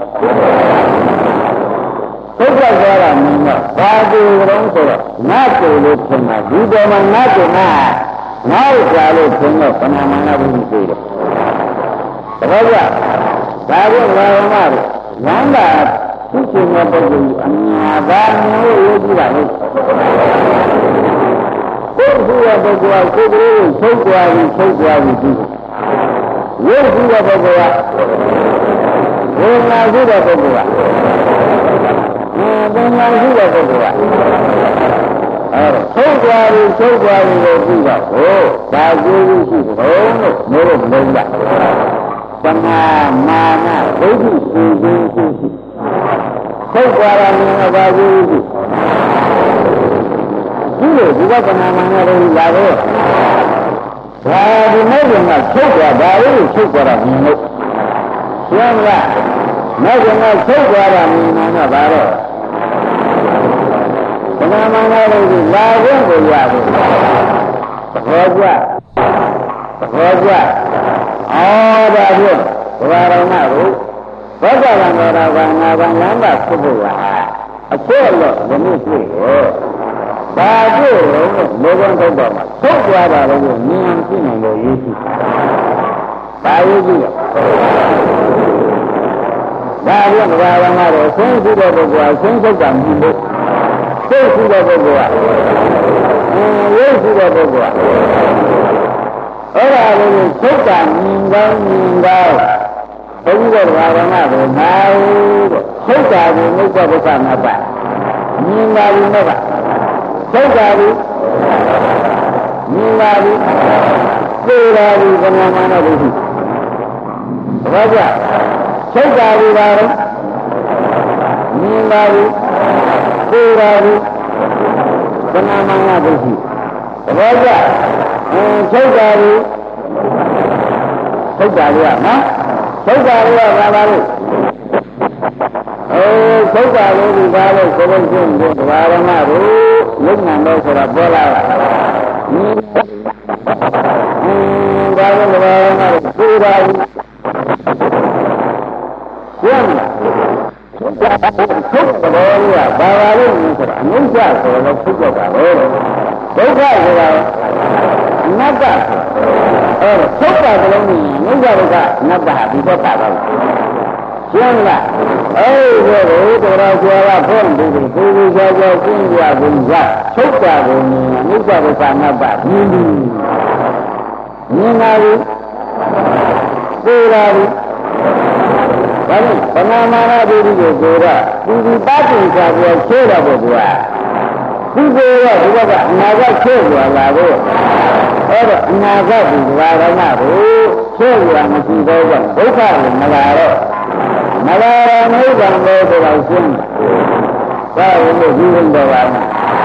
သုတ်ကြောက်သွားတာမြင်တော့ဘာကိုယ်တုံးဆိုတော့နတ်ကိုလို့ထင်တာဒီပေါ်မှာနတ်ကိုနောက်ကြလို့ထင်တော့ပဏာမနာဘုရားပြေတယ်တပည့်ကဒါကိုဘာဝနာလဲရမ်းတာဖြစ်ခြင်းတဲ့ပုဂ္ဂိုလ်အများသာမျိုးရေးကြည့်ပါလေကိုယ်ရှိတဲ့ပုဂ္ဂိုလ်ကကိုယ်ကိုထုတ်သွားပြီးကြည့်တယ်ရုပ်ရှိတဲ့ပုဂ္ဂိုလ်ကဝေဒနာရှိတဲ့ပုဂ္ဂိုလ်ကပညာရှိတဲ့ပုဂ္ဂိုလ်ကထုတ်သွားပြီးလို့ပြီးတော့ဟိုဒါကျေးဇူးရှိတယ်လို့မျိုးလို့မလုံးရပညာမာနဒိဋ္ဌိရှိထုတ်သွားတာမျိုးဘာကျေးဇူးရှိဒီလိုဒီကပညာမာနတွေလာတော့ဒါဒီမဲ့ကထုတ်သွားဒါလေးထုတ်သွားတာမြင်လို့ရှင်းလားမဲ့ကထုတ်သွားတာမြင်တော့ဘာတော့ဘုရားမန္တလေးကလာခွင့်ကိုရဘူးဘောကြအော်ဒါဖြင့်ဘုရားတော်ကဘောကြကံတော်တာကငါးပါးလမ်းပါဖြစ်ဖို့ကအကျိုးလို့မနည်းတွေ့ရောဘာတွေ့ရောလို့လောကထုတ်တော့မှာထုတ်သွားတာလည်းမြင်အောင်ကြည့်နိုင်လို့ရေးကြည့်ဘာရေးကြည့်ရောဒါဖြင့်ဘုရားတော်ကတော့ဆင်းရှိတဲ့ပုဂ္ဂိုလ်ကဆင်းထုတ်တာမြင်လို့သိရှိတဲ့ပုဂ္ဂိုလ်ကရုပ်ရှိတဲ့ပုဂ္ဂိုလ်ကအဲ့ဒါလေးသုတ်တာမြင်ကောင်းဘုရားတော်ကတော့နာဘူးတဲ့သုတ်တာကိုမြတ်ဘုရားမှာပါမြင်ပါဘူးတော့ကသုတ်တာကိုမြင်ပါဘူးသိတာကိုဘယ်မှာမှတော့ဘူးဘာကြောင့်သုတ်တာကိုပါတော့မြင်ပါဘူးသိတာကိုဘယ်မှာမှတော့ဘူးဘာကြောင့်သုတ်တာကိုသုတ်တာလေးကနော်သုတ်တာလေးကဘာပါလို့သုတ်တာလေးဒီဘာလို့ဆိုလို့ရှိရင်ဒီဘာဝနာကိုလုံနံတော့ဆိုတာပေါ်လာတာဘာလို့ဘာဝနာကိုသိတာကိုကျမ်းလာသုတ်တာလေးကဘာပါလို့ဆိုတာအနုစ္စဆိုတော့သုတ်တာပဲဒုက္ခဆိုတာနတ္တသုတ်တာကလုံးကြီးငုံကြဒုက္ခနတ္တဒီတော့တာပါရှင်းလားအဲ့ဒီတော့တော်ကျော်ကဖွင့်ပြီးဒီကျော်ကျော်ကျင်းပြဘူးကသုတ်တာကိုငုံကြဒုက္ခနတ္တမြင်ပြီမြင်လာပြီသိလာပြီဒါနဲ့ဗမာမာနဒိဋ္ဌိကိုဆိုတော့ဒီပတ်တင်စားပြချဲတော့ဘုရားဒီကိုရဒီကအနာဂတ်ချဲ့သွားလာလို့အဲ့တော့အနာဂတ်ဒီဘာဝနာကိုချဲ့ရမရှိတော့ဘူးဒုက္ခကိုမလာတော့နိဗ္ဗာန်လို့ပြောရှင်းဒါကိုဒီလိုဒီလိုပါ